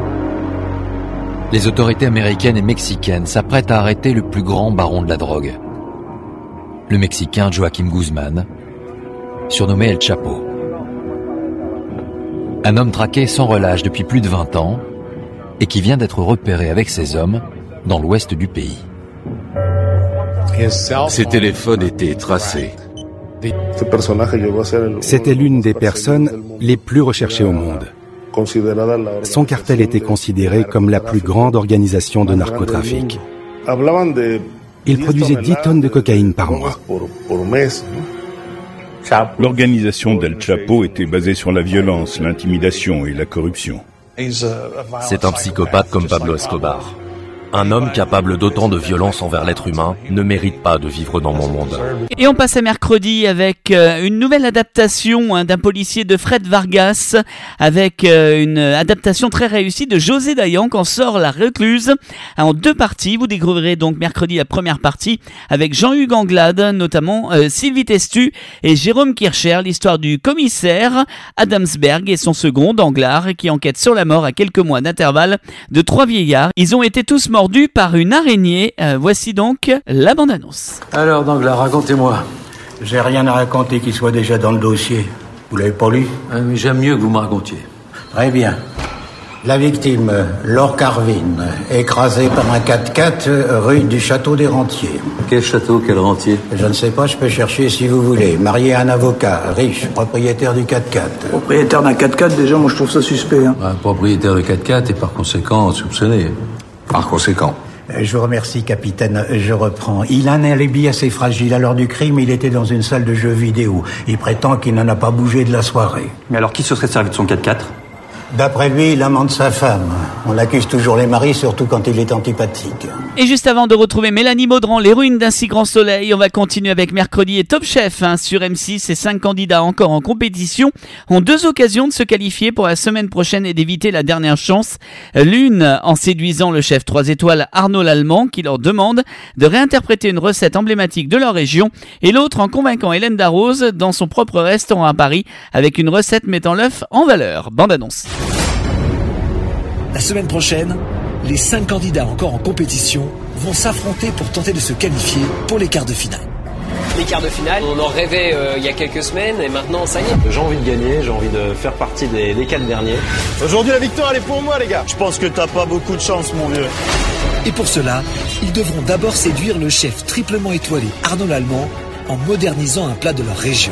les autorités américaines et mexicaines s'apprêtent à arrêter le plus grand baron de la drogue, le Mexicain Joaquim Guzman, surnommé El Chapo. Un homme traqué sans relâche depuis plus de vingt ans et qui vient d'être repéré avec ses hommes dans l'ouest du pays. Ses téléphones étaient tracés. C'était l'une des personnes les plus recherchées au monde. Son cartel était considéré comme la plus grande organisation de narcotrafic. Il produisait dix tonnes de cocaïne par mois. L'organisation d'El Chapo était basée sur la violence, l'intimidation et la corruption. C'est un psychopathe comme Pablo Escobar. Un homme capable d'autant de violence envers l'être humain ne mérite pas de vivre dans mon monde. Et on passe à mercredi avec euh, une nouvelle adaptation hein, d'un policier de Fred Vargas, avec euh, une adaptation très réussie de José Dayan qu'en sort La Recluse en deux parties. Vous découvrirez donc mercredi la première partie avec Jean-Hugues Anglade, notamment euh, Sylvie Testu et Jérôme Kircher, l'histoire du commissaire Adamsberg et son second Danglars qui enquête sur la mort à quelques mois d'intervalle de trois vieillards. Ils ont été tous morts mordu par une araignée. Euh, voici donc la bande-annonce. Alors, Danglars, racontez-moi. J'ai rien à raconter qui soit déjà dans le dossier. Vous l'avez pas lu? Ah, mais j'aime mieux que vous me racontiez. Très bien. La victime, Laure Carvin, écrasée par un quatre-quatre rue du Château des Rentiers. Quel château, quel rentier? Je ne sais pas, je peux chercher si vous voulez. Marié à un avocat, riche, propriétaire du quatre-quatre. Propriétaire d'un quatre-quatre, déjà, moi je trouve ça suspect. Hein. Ah, propriétaire de quatre-quatre et par conséquent soupçonné. Par conséquent. Je vous remercie, capitaine. Je reprends. Il a un alibi assez fragile. À l'heure du crime, il était dans une salle de jeux vidéo. Il prétend qu'il n'en a pas bougé de la soirée. Mais alors, qui se serait servi de son quatre-quatre? D'après lui, l'amant de sa femme. On accuse toujours les maris, surtout quand il est antipathique. Et juste avant de retrouver Mélanie Maudran, les ruines d'un si grand soleil, on va continuer avec mercredi et Top Chef hein, sur M six. Et cinq candidats encore en compétition ont deux occasions de se qualifier pour la semaine prochaine et d'éviter la dernière chance. L'une en séduisant le chef trois étoiles Arnaud Lallemand qui leur demande de réinterpréter une recette emblématique de leur région, et l'autre en convainquant Hélène Darroze dans son propre restaurant à Paris avec une recette mettant l'œuf en valeur. Bande annonce. La semaine prochaine, les cinq candidats encore en compétition vont s'affronter pour tenter de se qualifier pour les quarts de finale. Les quarts de finale, on en rêvait euh, il y a quelques semaines et maintenant ça y est. J'ai envie de gagner, j'ai envie de faire partie des, des quatre derniers. Aujourd'hui la victoire elle est pour moi les gars. Je pense que t'as pas beaucoup de chance mon vieux. Et pour cela, ils devront d'abord séduire le chef triplement étoilé Arnaud Lallemand en modernisant un plat de leur région.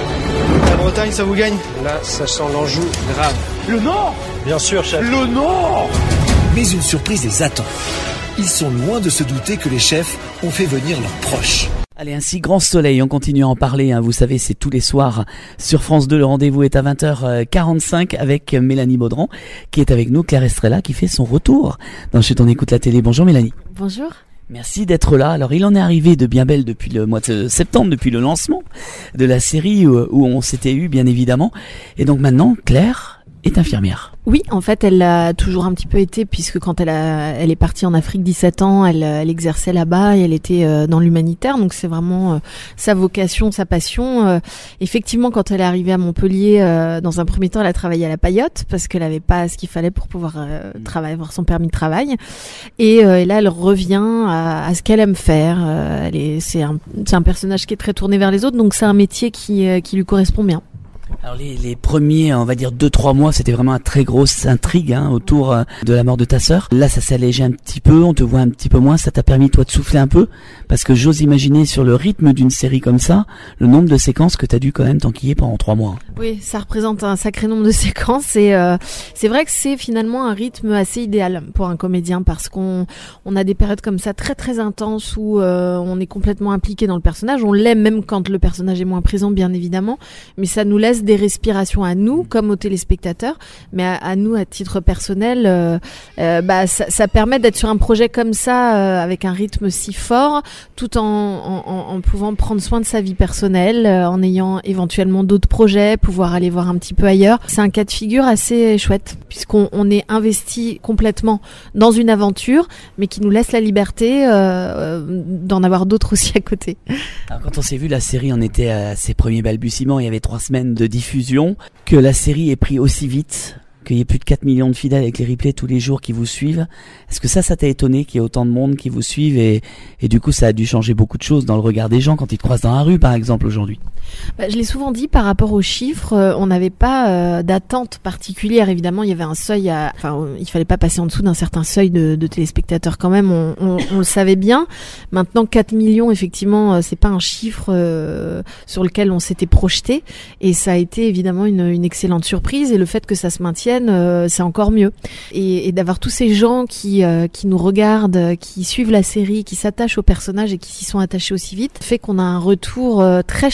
La Bretagne ça vous gagne? Là ça sent l'Anjou grave. Le Nord? Bien sûr chef. Le Nord? Mais une surprise les attend. Ils sont loin de se douter que les chefs ont fait venir leurs proches. Allez, un si grand soleil, on continue à en parler, hein. Vous savez, c'est tous les soirs sur France deux, le rendez-vous est à vingt heures quarante-cinq avec Mélanie Maudran qui est avec nous, Claire Estrella qui fait son retour dans Chut on écoute la télé. Bonjour Mélanie. Bonjour. Merci d'être là. Alors, il en est arrivé de bien belle depuis le mois de septembre, depuis le lancement de la série où, où on s'était eu, bien évidemment. Et donc maintenant, Claire est infirmière. Oui, en fait, elle l'a toujours un petit peu été, puisque quand elle a, elle est partie en Afrique dix-sept ans, elle, elle exerçait là-bas et elle était euh, dans l'humanitaire, donc c'est vraiment euh, sa vocation, sa passion. Euh, effectivement, quand elle est arrivée à Montpellier, euh, dans un premier temps, elle a travaillé à la paillote parce qu'elle avait pas ce qu'il fallait pour pouvoir euh, travailler, avoir son permis de travail. Et, euh, et là, elle revient à, à ce qu'elle aime faire. Euh, elle est, c'est un, c'est un personnage qui est très tourné vers les autres, donc c'est un métier qui, euh, qui lui correspond bien. Alors les, les premiers, on va dire deux trois mois, c'était vraiment une très grosse intrigue hein, autour euh, de la mort de ta sœur. Là, ça s'est allégé un petit peu, on te voit un petit peu moins. Ça t'a permis toi de souffler un peu, parce que j'ose imaginer sur le rythme d'une série comme ça, le nombre de séquences que t'as dû quand même t'enquiller pendant trois mois. Oui, ça représente un sacré nombre de séquences et euh, c'est vrai que c'est finalement un rythme assez idéal pour un comédien parce qu'on on a des périodes comme ça très très intenses où euh, on est complètement impliqué dans le personnage. On l'aime même quand le personnage est moins présent, bien évidemment, mais ça nous laisse des respirations à nous comme aux téléspectateurs, mais à, à nous à titre personnel euh, euh, bah ça, ça permet d'être sur un projet comme ça euh, avec un rythme si fort tout en, en, en pouvant prendre soin de sa vie personnelle, euh, en ayant éventuellement d'autres projets, pouvoir aller voir un petit peu ailleurs. C'est un cas de figure assez chouette puisqu'on on est investi complètement dans une aventure mais qui nous laisse la liberté euh, d'en avoir d'autres aussi à côté. Alors, quand on s'est vu la série, on était à ses premiers balbutiements, il y avait trois semaines de diffusion, que la série ait pris aussi vite, qu'il y ait plus de quatre millions de fidèles avec les replays tous les jours qui vous suivent. Est-ce que ça, ça t'a étonné qu'il y ait autant de monde qui vous suivent et, et du coup, ça a dû changer beaucoup de choses dans le regard des gens quand ils te croisent dans la rue, par exemple, aujourd'hui? Bah, je l'ai souvent dit par rapport aux chiffres, euh, on n'avait pas euh, d'attente particulière. Évidemment, il y avait un seuil à, enfin, euh, il fallait pas passer en dessous d'un certain seuil de, de téléspectateurs quand même. On, on, on le savait bien. Maintenant, quatre millions, effectivement, euh, c'est pas un chiffre euh, sur lequel on s'était projeté, et ça a été évidemment une, une excellente surprise. Et le fait que ça se maintienne, euh, c'est encore mieux. Et, et d'avoir tous ces gens qui euh, qui nous regardent, qui suivent la série, qui s'attachent aux personnages et qui s'y sont attachés aussi vite, fait qu'on a un retour euh, très chaleureux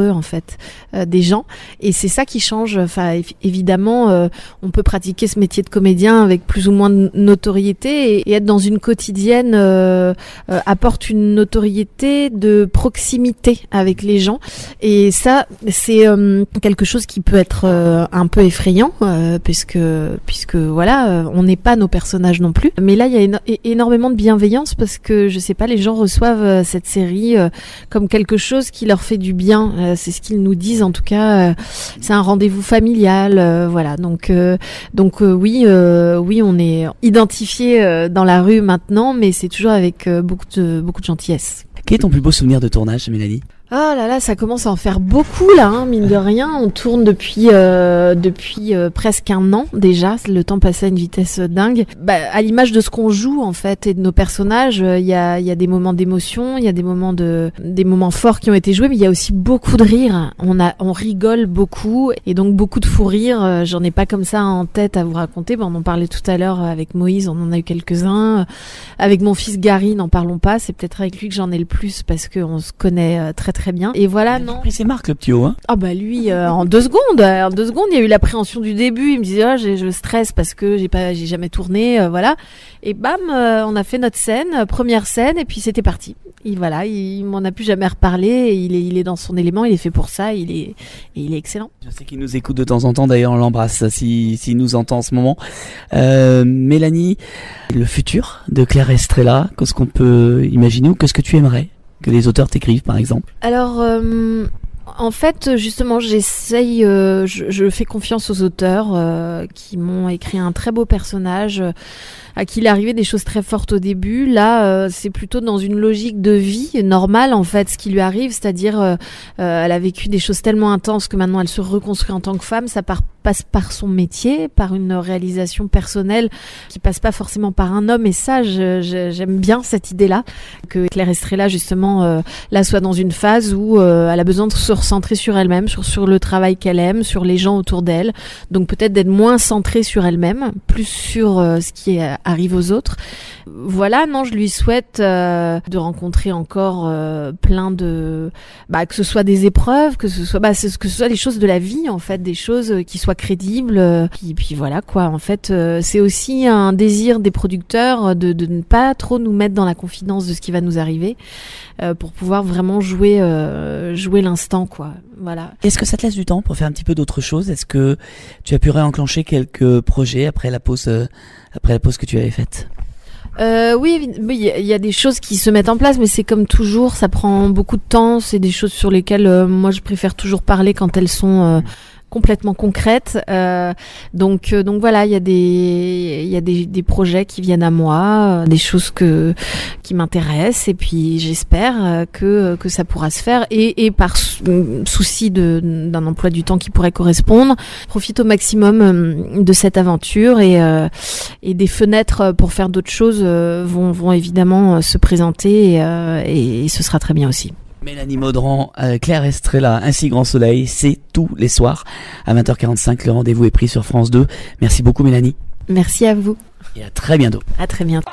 heureux en fait euh, des gens, et c'est ça qui change. Enfin évidemment euh, on peut pratiquer ce métier de comédien avec plus ou moins de notoriété, et, et être dans une quotidienne euh, euh, apporte une notoriété de proximité avec les gens, et ça c'est euh, quelque chose qui peut être euh, un peu effrayant euh, puisque puisque voilà euh, on n'est pas nos personnages non plus, mais là il y a éno- énormément de bienveillance parce que je sais pas, les gens reçoivent euh, cette série euh, comme quelque chose qui leur fait du bien, euh, c'est ce qu'ils nous disent en tout cas, euh, c'est un rendez-vous familial, euh, voilà, donc euh, donc euh, oui euh, oui on est identifié euh, dans la rue maintenant, mais c'est toujours avec euh, beaucoup de beaucoup de gentillesse. Quel est ton plus beau souvenir de tournage, Mélanie ? Oh là là, ça commence à en faire beaucoup là, hein, mine de rien. On tourne depuis euh, depuis euh, presque un an déjà. Le temps passe à une vitesse dingue. Bah, à l'image de ce qu'on joue en fait et de nos personnages, il euh, y a il y a des moments d'émotion, il y a des moments de des moments forts qui ont été joués, mais il y a aussi beaucoup de rire. On a on rigole beaucoup et donc beaucoup de fou rire. Euh, j'en ai pas comme ça en tête à vous raconter. Bon, on en parlait tout à l'heure avec Moïse, on en a eu quelques-uns. Avec mon fils Gary, n'en parlons pas. C'est peut-être avec lui que j'en ai le plus parce que on se connaît euh, très très bien. Et voilà, non. C'est Marc le petit haut, hein. Ah bah lui, euh, en deux secondes, en deux secondes, il y a eu l'appréhension du début. Il me disait, oh, j'ai, je stresse parce que j'ai pas, j'ai jamais tourné, euh, voilà. Et bam, euh, on a fait notre scène, euh, première scène, et puis c'était parti. Et voilà, il, il m'en a plus jamais reparlé. Et il est, il est dans son élément, il est fait pour ça, il est, et il est excellent. Je sais qu'il nous écoute de temps en temps. D'ailleurs, on l'embrasse si, s'il nous entend en ce moment. Euh, Mélanie, le futur de Claire Estrella, qu'est-ce qu'on peut imaginer ou qu'est-ce que tu aimerais que les auteurs t'écrivent, par exemple? Alors, euh, en fait, justement, j'essaye, euh, je, je fais confiance aux auteurs euh, qui m'ont écrit un très beau personnage, euh, à qui il est arrivé des choses très fortes au début. Là, euh, c'est plutôt dans une logique de vie normale, en fait, ce qui lui arrive, c'est-à-dire, euh, euh, elle a vécu des choses tellement intenses que maintenant elle se reconstruit en tant que femme. Ça part, passe par son métier, par une réalisation personnelle qui passe pas forcément par un homme. Et ça, je, je, j'aime bien cette idée-là, que Claire Estrella, justement, euh, là, soit dans une phase où euh, elle a besoin de se recentrer sur elle-même, sur, sur le travail qu'elle aime, sur les gens autour d'elle. Donc peut-être d'être moins centrée sur elle-même, plus sur euh, ce qui est arrive aux autres. Voilà, non, je lui souhaite euh, de rencontrer encore euh, plein de, bah, que ce soit des épreuves, que ce soit, bah, que ce soit des choses de la vie, en fait, des choses qui soient crédibles. Euh, puis, puis voilà, quoi. En fait, euh, c'est aussi un désir des producteurs de, de ne pas trop nous mettre dans la confidence de ce qui va nous arriver, euh, pour pouvoir vraiment jouer, euh, jouer l'instant, quoi. Voilà. Est-ce que ça te laisse du temps pour faire un petit peu d'autres choses? Est-ce que tu as pu réenclencher quelques projets après la pause, euh, après la pause que tu avais faite? Euh, oui, il y, y a des choses qui se mettent en place, mais c'est comme toujours, ça prend beaucoup de temps. C'est des choses sur lesquelles euh, moi je préfère toujours parler quand elles sont euh, complètement concrètes. Euh, donc, euh, donc voilà, il y a des, il y a des, des projets qui viennent à moi, euh, des choses que qui m'intéressent, et puis j'espère euh, que que ça pourra se faire. Et, et par sou- souci de d'un emploi du temps qui pourrait correspondre, profite au maximum euh, de cette aventure, et euh, et des fenêtres pour faire d'autres choses euh, vont vont évidemment euh, se présenter, et, euh, et, et ce sera très bien aussi. Mélanie Maudran, euh, Claire Estrella, Ainsi Grand Soleil, c'est tous les soirs à vingt heures quarante-cinq. Le rendez-vous est pris sur France deux. Merci beaucoup, Mélanie. Merci à vous. Et à très bientôt. À très bientôt.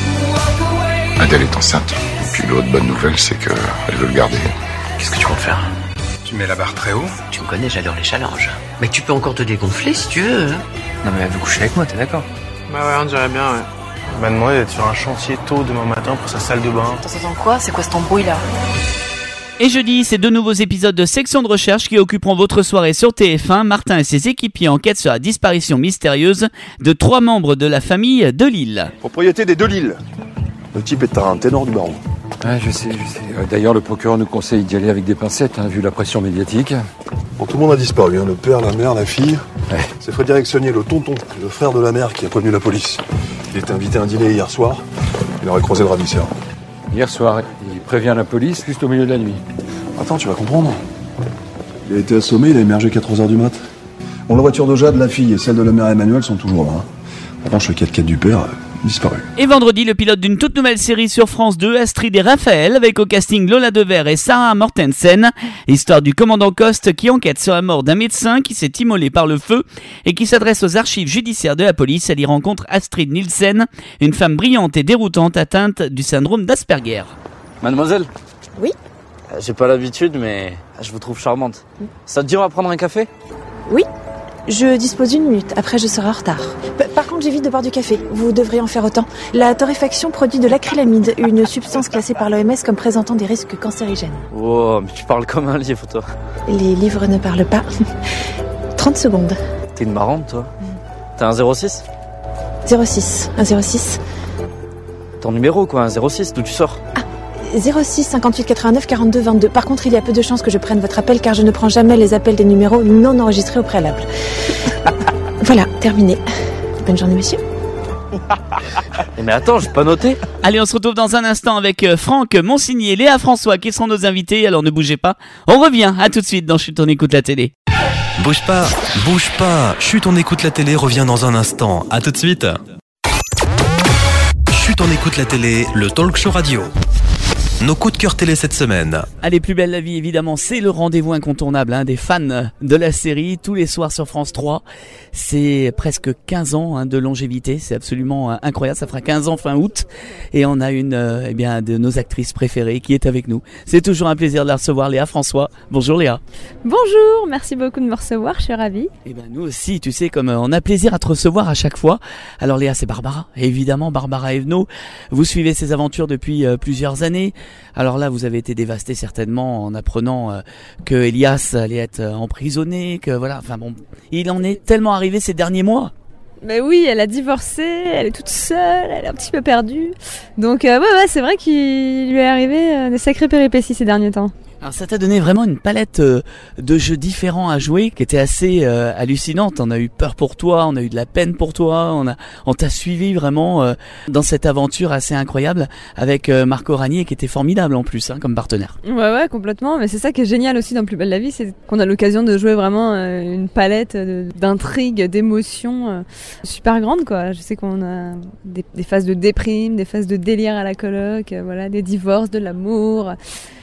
Adèle est enceinte. Et puis l'autre bonne nouvelle, c'est qu'elle veut le garder. Qu'est-ce que tu comptes faire? Tu mets la barre très haut? Tu me connais, j'adore les challenges. Mais tu peux encore te dégonfler si tu veux. Hein. Non mais elle veut coucher avec moi, t'es d'accord? Bah ouais, on dirait bien, ouais. Elle m'a demandé d'être sur un chantier tôt demain matin pour sa salle de bain. Attends, attends, quoi? C'est quoi cet embrouille là? Et jeudi, c'est deux nouveaux épisodes de Section de recherche qui occuperont votre soirée sur T F un. Martin et ses équipiers enquêtent sur la disparition mystérieuse de trois membres de la famille Delisle. Propriété des Delisle. Le type est un ténor du baron. Ouais, je sais, je sais. D'ailleurs, le procureur nous conseille d'y aller avec des pincettes, hein, vu la pression médiatique. Bon, tout le monde a disparu, hein. Le père, la mère, la fille. Ouais. C'est Frédéric Saunier, le tonton, le frère de la mère, qui a prévenu la police. Il était invité à un dîner hier soir. Il aurait croisé le ravisseur. Hier soir, il prévient la police juste au milieu de la nuit. Attends, tu vas comprendre. Il a été assommé, il a émergé qu'à trois heures du mat. Bon, la voiture de Jade, la fille et celle de la mère Emmanuel sont toujours là. Hein. En revanche, le quatre-quatre du père, euh, disparu. Et vendredi, le pilote d'une toute nouvelle série sur France deux, Astrid et Raphaël, avec au casting Lola Devers et Sarah Mortensen. Histoire du commandant Coste qui enquête sur la mort d'un médecin qui s'est immolé par le feu et qui s'adresse aux archives judiciaires de la police. Elle y rencontre Astrid Nielsen, une femme brillante et déroutante atteinte du syndrome d'Asperger. Mademoiselle? Oui? J'ai pas l'habitude, mais je vous trouve charmante. Ça te dit on va prendre un café ? Oui, je dispose d'une minute, après je serai en retard. P- par contre, j'évite de boire du café, vous devriez en faire autant. La torréfaction produit de l'acrylamide, une substance classée par l'O M S comme présentant des risques cancérigènes. Oh, mais tu parles comme un livre, toi. Les livres ne parlent pas. trente secondes. T'es une marrante, toi. T'as un zéro six ? zéro six, un zéro six. Ton numéro, quoi, un zéro six, d'où tu sors ? zéro six cinquante-huit quatre-vingt-neuf quarante-deux vingt-deux. Par contre, il y a peu de chances que je prenne votre appel car je ne prends jamais les appels des numéros non enregistrés au préalable. Voilà, terminé. Bonne journée, monsieur. Mais attends, j'ai pas noté. Allez, on se retrouve dans un instant avec Franck Monsigny et Léa François qui seront nos invités, alors ne bougez pas. On revient, à tout de suite dans Chut, on écoute la télé. Bouge pas, bouge pas. Chut, on écoute la télé revient dans un instant. À tout de suite. Chut, on écoute la télé, le talk show radio. Nos coups de cœur télé cette semaine. Allez, Plus belle la vie, évidemment, c'est le rendez-vous incontournable hein, des fans de la série, tous les soirs sur France trois. C'est presque quinze ans hein, de longévité, c'est absolument euh, incroyable, ça fera quinze ans fin août. Et on a une euh, eh bien, de nos actrices préférées qui est avec nous. C'est toujours un plaisir de la recevoir, Léa François. Bonjour Léa. Bonjour, merci beaucoup de me recevoir, je suis ravie. Eh ben nous aussi, tu sais, comme euh, on a plaisir à te recevoir à chaque fois. Alors Léa, c'est Barbara, évidemment, Barbara Evenot. Vous suivez ses aventures depuis euh, plusieurs années. Alors là, vous avez été dévasté certainement en apprenant euh, que Elias allait être euh, emprisonné, que voilà, enfin bon, il en est tellement arrivé ces derniers mois. Mais oui, elle a divorcé, elle est toute seule, elle est un petit peu perdue. Donc euh, ouais, ouais, c'est vrai qu'il lui est arrivé euh, des sacrées péripéties ces derniers temps. Alors ça t'a donné vraiment une palette euh, de jeux différents à jouer qui était assez euh, hallucinante. On a eu peur pour toi, on a eu de la peine pour toi, on a, on t'a suivi vraiment euh, dans cette aventure assez incroyable avec euh, Marco Ranier qui était formidable en plus hein, comme partenaire. Ouais ouais complètement, mais c'est ça qui est génial aussi dans Plus belle la vie, c'est qu'on a l'occasion de jouer vraiment euh, une palette de, d'intrigues, d'émotions euh, super grande quoi. Je sais qu'on a des, des phases de déprime, des phases de délire à la coloc, euh, voilà, des divorces, de l'amour.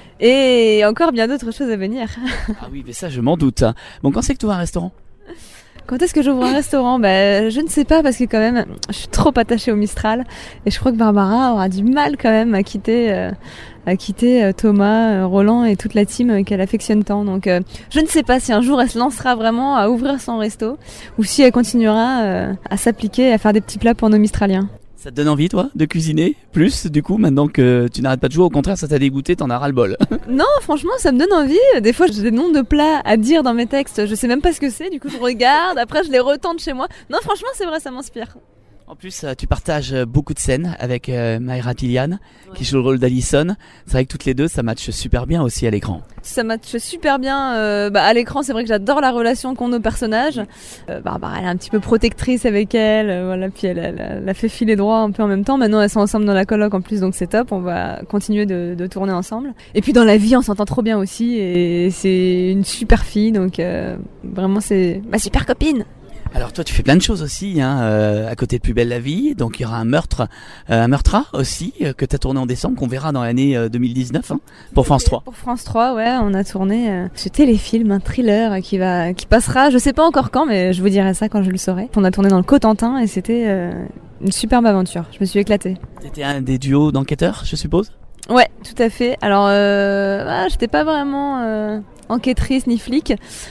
Et encore bien d'autres choses à venir. Ah oui, mais ça je m'en doute. Bon, quand c'est que tu vas à un restaurant ? Quand est-ce que j'ouvre un restaurant ? Bah, je ne sais pas parce que quand même, je suis trop attachée au Mistral et je crois que Barbara aura du mal quand même à quitter, euh, à quitter euh, Thomas, euh, Roland et toute la team euh, qu'elle affectionne tant. Donc, euh, je ne sais pas si un jour elle se lancera vraiment à ouvrir son resto ou si elle continuera euh, à s'appliquer à faire des petits plats pour nos Mistraliens. Ça te donne envie, toi, de cuisiner plus, du coup, maintenant que tu n'arrêtes pas de jouer? Au contraire, ça t'a dégoûté, t'en as ras le bol. Non, franchement, ça me donne envie. Des fois, j'ai des noms de plats à dire dans mes textes. Je sais même pas ce que c'est, du coup, je regarde, après, je les retente chez moi. Non, franchement, c'est vrai, ça m'inspire. En plus, tu partages beaucoup de scènes avec euh, Mayra Pilian, ouais, qui joue le rôle d'Alison. C'est vrai que toutes les deux, ça matche super bien aussi à l'écran. Ça matche super bien euh, bah, à l'écran. C'est vrai que j'adore la relation qu'ont nos personnages. Euh, Barbara, elle est un petit peu protectrice avec elle. Euh, voilà, puis elle, elle, elle a fait filer droit un peu en même temps. Maintenant, elles sont ensemble dans la coloc en plus, donc c'est top. On va continuer de, de tourner ensemble. Et puis dans la vie, on s'entend trop bien aussi. Et c'est une super fille, donc euh, vraiment, c'est ma super copine. Alors toi tu fais plein de choses aussi hein, euh, à côté de Plus belle la vie, donc il y aura un meurtre, euh, un meurtra aussi euh, que tu as tourné en décembre, qu'on verra dans l'année euh, deux mille dix-neuf hein, pour France trois. Pour France trois, ouais, on a tourné euh, ce téléfilm, un thriller qui va, qui passera, je sais pas encore quand, mais je vous dirai ça quand je le saurai. On a tourné dans le Cotentin et c'était euh, une superbe aventure, je me suis éclatée. C'était un des duos d'enquêteurs, je suppose ? Ouais, tout à fait. Alors, euh, ah, j'étais pas vraiment euh, enquêtrice ni flic,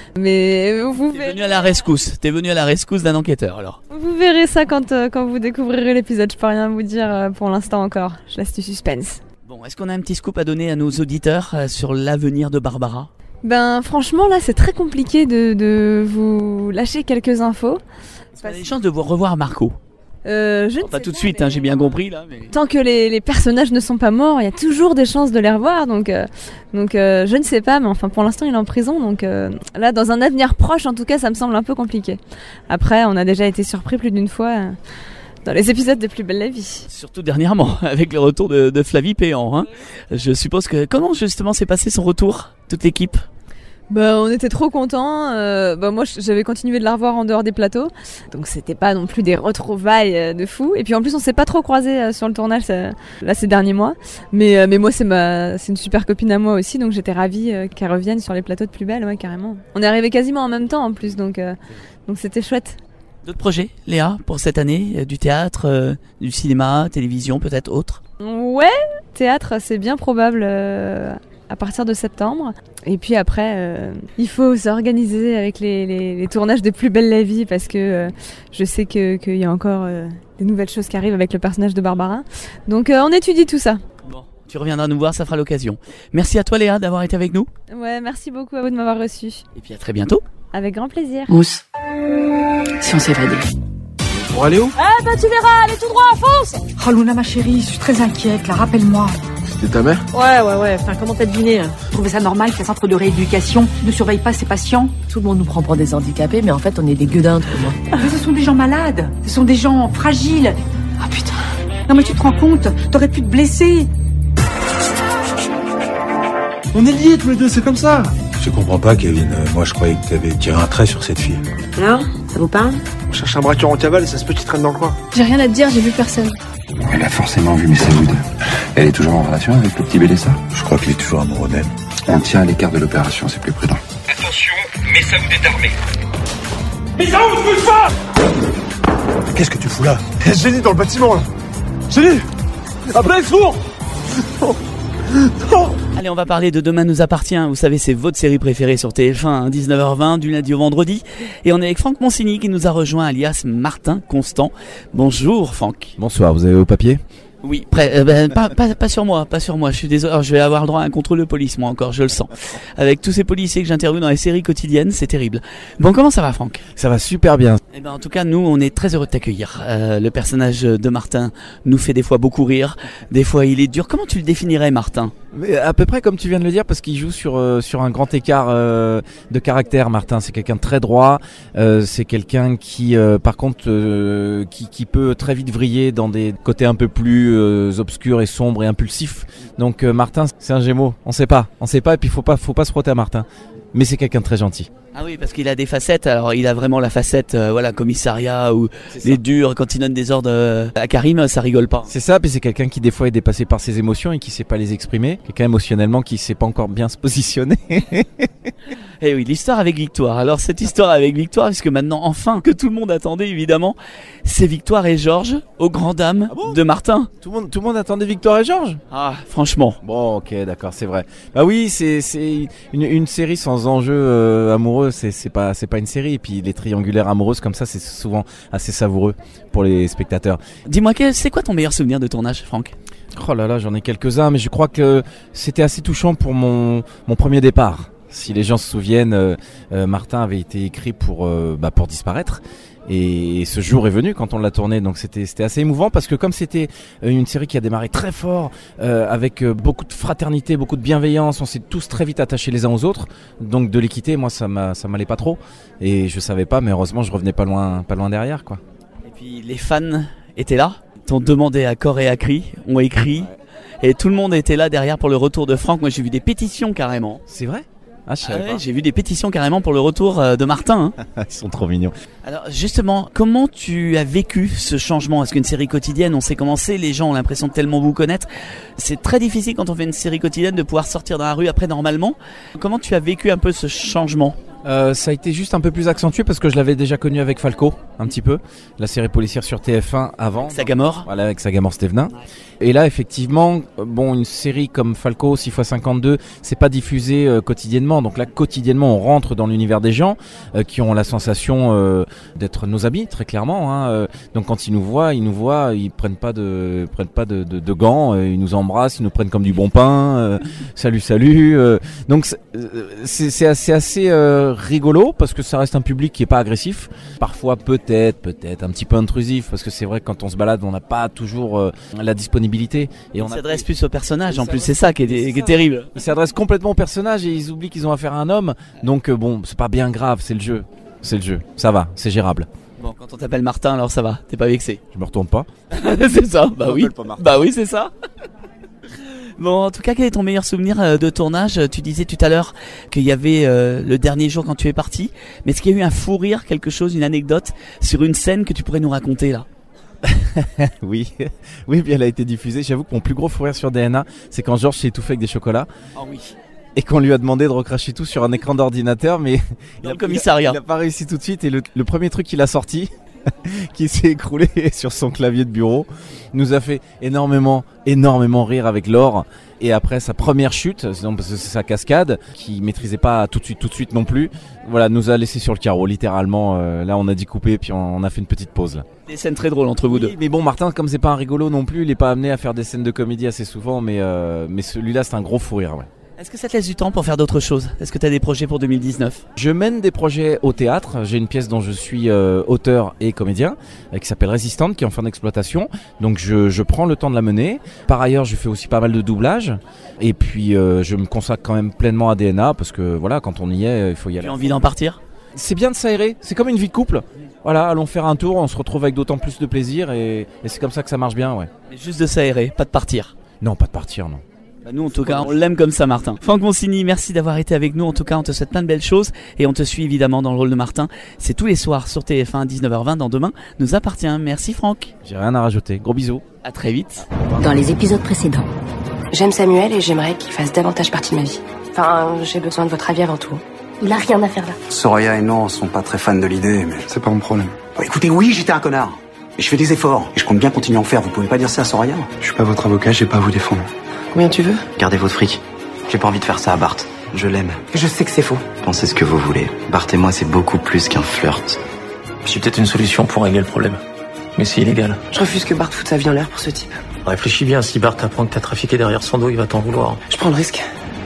mais vous T'es verrez. venu à la rescousse. T'es venu à la rescousse d'un enquêteur, alors. Vous verrez ça quand euh, quand vous découvrirez l'épisode. Je peux rien vous dire euh, pour l'instant encore. Je laisse du suspense. Bon, est-ce qu'on a un petit scoop à donner à nos auditeurs euh, sur l'avenir de Barbara ? Ben, franchement, là, c'est très compliqué de de vous lâcher quelques infos. Est-ce qu'on a des chances de vous revoir Marco ? Euh, je bon, pas tout de suite, hein, j'ai bien compris là. Mais... Tant que les, les personnages ne sont pas morts, il y a toujours des chances de les revoir, donc euh, donc euh, je ne sais pas, mais enfin pour l'instant il est en prison, donc euh, là dans un avenir proche, en tout cas, ça me semble un peu compliqué. Après, on a déjà été surpris plus d'une fois euh, dans les épisodes de Plus belle la vie. Surtout dernièrement, avec le retour de, de Flavie Péan. Hein. Je suppose que comment justement s'est passé son retour, toute l'équipe ? Bah, on était trop contents. Euh, bah, moi, j'avais continué de la revoir en dehors des plateaux. Donc, c'était pas non plus des retrouvailles de fou. Et puis, en plus, on s'est pas trop croisés sur le tournage, ça, là, ces derniers mois. Mais, euh, mais moi, c'est ma, c'est une super copine à moi aussi. Donc, j'étais ravie euh, qu'elle revienne sur les plateaux de Plus belle, ouais, carrément. On est arrivés quasiment en même temps, en plus. Donc, euh, donc c'était chouette. D'autres projets, Léa, pour cette année ? Du théâtre, euh, du cinéma, télévision, peut-être autre ? Ouais, théâtre, c'est bien probable. Euh, à partir de septembre. Et puis après, euh, il faut s'organiser avec les, les, les tournages de Plus belle la vie parce que euh, je sais que qu'il y a encore euh, des nouvelles choses qui arrivent avec le personnage de Barbara. Donc euh, on étudie tout ça. Bon, tu reviendras nous voir, ça fera l'occasion. Merci à toi Léa d'avoir été avec nous. Ouais, merci beaucoup à vous de m'avoir reçu. Et puis à très bientôt. Avec grand plaisir. Mousse, si on s'évadait. Pour aller où? Eh ben tu verras, allez tout droit, fonce. Oh Luna ma chérie, je suis très inquiète, là, rappelle-moi. C'était ta mère? Ouais, ouais, ouais, enfin comment t'as deviné? Je trouvais ça normal qu'un centre de rééducation ne surveille pas ses patients. Tout le monde nous prend pour des handicapés, mais en fait on est des gueudins, toi, moi. Mais ce sont des gens malades, ce sont des gens fragiles. Ah putain. Non mais tu te rends compte, t'aurais pu te blesser. On est liés tous les deux, c'est comme ça. Je comprends pas, Kevin. Moi, je croyais que t'avais tiré un trait sur cette fille. Alors, ça vous parle? On cherche un braqueur en cavale et ça se peut qu'il traîne dans le coin. J'ai rien à te dire, j'ai vu personne. Elle a forcément vu Miss Wood. Elle est toujours en relation avec le petit Bélessa? Je crois qu'il est toujours amoureux d'elle. On tient à l'écart de l'opération, c'est plus prudent. Attention, Miss Wood est armée. Miss Wood, bouge pas! Qu'est-ce que tu fous là? Jenny dans le bâtiment là. Jenny! Après, sourd! Non! Allez, on va parler de Demain nous appartient. Vous savez, c'est votre série préférée sur T F un, hein, dix-neuf heures vingt, du lundi au vendredi. Et on est avec Franck Monsigny qui nous a rejoint, alias Martin Constant. Bonjour Franck. Bonsoir, vous avez vos papiers? Oui, prêt, euh, ben, pas, pas, pas sur moi, pas sur moi, je suis désolé. Alors, je vais avoir le droit à un contrôle de police, moi encore, je le sens. Avec tous ces policiers que j'interviewe dans les séries quotidiennes, c'est terrible. Bon, comment ça va Franck? Ça va super bien. Eh ben, en tout cas, nous, on est très heureux de t'accueillir. Euh, le personnage de Martin nous fait des fois beaucoup rire, des fois il est dur. Comment tu le définirais, Martin? Mais à peu près comme tu viens de le dire, parce qu'il joue sur euh, sur un grand écart euh, de caractère. Martin, c'est quelqu'un de très droit, euh, c'est quelqu'un qui, euh, par contre, euh, qui qui peut très vite vriller dans des côtés un peu plus euh, obscurs et sombres et impulsifs. Donc euh, Martin, c'est un Gémeaux. On sait pas, on sait pas, et puis faut pas faut pas se frotter à Martin. Mais c'est quelqu'un de très gentil. Ah oui, parce qu'il a des facettes. Alors il a vraiment la facette, euh, voilà, commissariat ou les durs quand il donne des ordres euh, à Karim, ça rigole pas. C'est ça, puis c'est quelqu'un qui des fois est dépassé par ses émotions et qui sait pas les exprimer. Quelqu'un émotionnellement qui sait pas encore bien se positionner. Eh oui, l'histoire avec Victoire. Alors cette histoire avec Victoire, puisque maintenant enfin que tout le monde attendait évidemment, c'est Victoire et Georges aux grandes dames ah bon de Martin. Tout le monde, tout le monde attendait Victoire et Georges. Ah, franchement. Bon, ok, d'accord, c'est vrai. Bah oui, c'est c'est une, une série sans enjeu euh, amoureux, c'est c'est pas c'est pas une série. Et puis les triangulaires amoureuses comme ça, c'est souvent assez savoureux pour les spectateurs. Dis-moi, c'est quoi ton meilleur souvenir de tournage, Franck? Oh là là, j'en ai quelques-uns, mais je crois que c'était assez touchant pour mon mon premier départ. Si les gens se souviennent, euh, euh, Martin avait été écrit pour euh, bah, pour disparaître. Et ce jour est venu quand on l'a tourné, donc c'était c'était assez émouvant parce que comme c'était une série qui a démarré très fort, euh, avec beaucoup de fraternité, beaucoup de bienveillance, on s'est tous très vite attachés les uns aux autres, donc de les quitter, moi ça m'a ça m'allait pas trop et je savais pas, mais heureusement je revenais pas loin pas loin derrière quoi. Et puis les fans étaient là, t'ont demandé à corps et à cri, ont écrit, et tout le monde était là derrière pour le retour de Franck. Moi j'ai vu des pétitions carrément. C'est vrai? Ah, je ah ouais, j'ai vu des pétitions carrément pour le retour de Martin. Hein. Ils sont trop mignons. Alors justement, comment tu as vécu ce changement? Est-ce qu'une série quotidienne, on sait comment c'est, les gens ont l'impression de tellement vous connaître. C'est très difficile quand on fait une série quotidienne de pouvoir sortir dans la rue après normalement. Comment tu as vécu un peu ce changement? Euh, ça a été juste un peu plus accentué parce que je l'avais déjà connu avec Falco, un petit peu, la série policière sur T F un avant. Avec Sagamore. Voilà, avec Sagamore Stevenin. Et là, effectivement, bon, une série comme Falco, six fois cinquante-deux, c'est pas diffusé euh, quotidiennement. Donc là, quotidiennement, on rentre dans l'univers des gens euh, qui ont la sensation euh, d'être nos amis, très clairement. Hein, euh, donc quand ils nous voient, ils nous voient, ils prennent pas de, prennent pas de, de, de gants, euh, ils nous embrassent, ils nous prennent comme du bon pain. Euh, salut, salut. Euh, donc c'est, c'est assez, assez euh, rigolo parce que ça reste un public qui est pas agressif. Parfois, peut-être, peut-être un petit peu intrusif parce que c'est vrai que quand on se balade, on n'a pas toujours euh, la disponibilité. Et on s'adresse plus au personnage, en plus c'est ça qui est, qui est terrible. Ils s'adressent complètement au personnage et ils oublient qu'ils ont affaire à un homme. Donc euh, bon, c'est pas bien grave, c'est le jeu. C'est le jeu, ça va, c'est gérable. Bon, quand on t'appelle Martin, alors ça va, t'es pas vexé. Je me retourne pas. C'est ça, bah oui. Bah oui, c'est ça. Bon, en tout cas, quel est ton meilleur souvenir de tournage? Tu disais tout à l'heure qu'il y avait euh, le dernier jour quand tu es parti. Mais est-ce qu'il y a eu un fou rire, quelque chose, une anecdote sur une scène que tu pourrais nous raconter là? Oui, oui, puis elle a été diffusée. J'avoue que mon plus gros fou rire sur D N A, c'est quand Georges s'est étouffé avec des chocolats. Oh oui. Et qu'on lui a demandé de recracher tout sur un écran d'ordinateur, mais dans le commissariat. Il a pas réussi tout de suite. Et le, le premier truc qu'il a sorti, qui s'est écroulé sur son clavier de bureau. Nous a fait énormément, énormément rire avec Laure. Et après sa première chute, parce que c'est sa cascade, qu'il maîtrisait pas tout de suite, tout de suite non plus, voilà, nous a laissé sur le carreau, littéralement. Euh, là, on a dit couper, puis on, on a fait une petite pause. Là. Des scènes très drôles entre vous deux. Oui, mais bon, Martin, comme c'est pas un rigolo non plus, il est pas amené à faire des scènes de comédie assez souvent, mais euh, mais celui-là, c'est un gros fou rire. Ouais. Est-ce que ça te laisse du temps pour faire d'autres choses ? Est-ce que tu as des projets pour deux mille dix-neuf ? Je mène des projets au théâtre. J'ai une pièce dont je suis euh, auteur et comédien euh, qui s'appelle Résistante, qui est en fin d'exploitation. Donc je, je prends le temps de la mener. Par ailleurs, je fais aussi pas mal de doublage. Et puis euh, je me consacre quand même pleinement à D N A parce que voilà, quand on y est, il faut y aller. Tu as envie d'en partir ? C'est bien de s'aérer. C'est comme une vie de couple. Voilà, allons faire un tour. On se retrouve avec d'autant plus de plaisir et, et c'est comme ça que ça marche bien, ouais. Mais juste de s'aérer, pas de partir. Non, pas de partir, non. Bah nous en tout cas on l'aime comme ça Martin. Franck Monsigny, merci d'avoir été avec nous, en tout cas on te souhaite plein de belles choses et on te suit évidemment dans le rôle de Martin. C'est tous les soirs sur T F un à dix-neuf heures vingt dans Demain nous appartient. Merci Franck. J'ai rien à rajouter, gros bisous. À très vite. Dans les épisodes précédents. J'aime Samuel et j'aimerais qu'il fasse davantage partie de ma vie. Enfin, j'ai besoin de votre avis avant tout. Il a rien à faire là. Soraya et Nor sont pas très fans de l'idée, mais C'est pas mon problème. Bon, écoutez, oui, j'étais un connard. Mais je fais des efforts et je compte bien continuer à en faire. Vous pouvez pas dire ça à Soraya ? Je suis pas votre avocat, j'ai pas à vous défendre. Combien tu veux ? Gardez votre fric. J'ai pas envie de faire ça à Bart. Je l'aime. Je sais que c'est faux. Pensez ce que vous voulez. Bart et moi, c'est beaucoup plus qu'un flirt. J'ai peut-être une solution pour régler le problème. Mais c'est illégal. Je refuse que Bart foute sa vie en l'air pour ce type. Réfléchis bien, si Bart apprend que t'as trafiqué derrière son dos, il va t'en vouloir. Je prends le risque.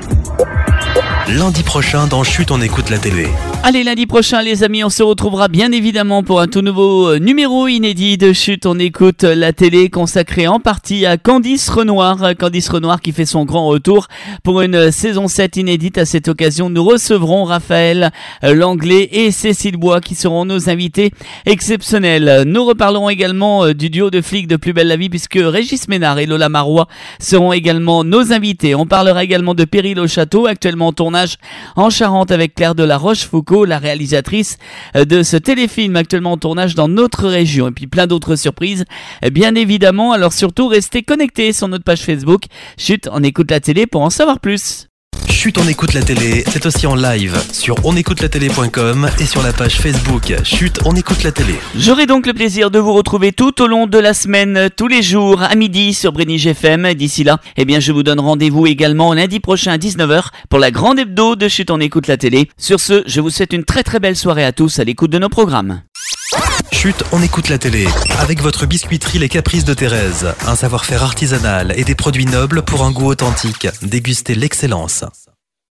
Lundi prochain dans Chut, on écoute la télé. Allez, lundi prochain les amis, on se retrouvera bien évidemment pour un tout nouveau numéro inédit de Chut, on écoute la télé, consacré en partie à Candice Renoir. Candice Renoir qui fait son grand retour pour une saison sept inédite. À cette occasion, nous recevrons Raphaël Langlais et Cécile Bois qui seront nos invités exceptionnels. Nous reparlerons également du duo de flics de Plus belle la vie puisque Régis Ménard et Lola Marois seront également nos invités. On parlera également de Péril au château, actuellement en tournage en Charente avec Claire de la Rochefoucauld, la réalisatrice de ce téléfilm actuellement en tournage dans notre région, et puis plein d'autres surprises bien évidemment. Alors surtout restez connectés sur notre page Facebook Chut, on écoute la télé pour en savoir plus. Chut, on écoute la télé, c'est aussi en live sur on écoute la télé point com et sur la page Facebook Chut, on écoute la télé. J'aurai donc le plaisir de vous retrouver tout au long de la semaine, tous les jours à midi sur Brénige F M. D'ici là, eh bien, je vous donne rendez-vous également lundi prochain à dix-neuf heures pour la grande hebdo de Chut, on écoute la télé. Sur ce, je vous souhaite une très très belle soirée à tous à l'écoute de nos programmes. Chut, on écoute la télé. Avec votre biscuiterie Les Caprices de Thérèse. Un savoir-faire artisanal et des produits nobles pour un goût authentique. Dégustez l'excellence.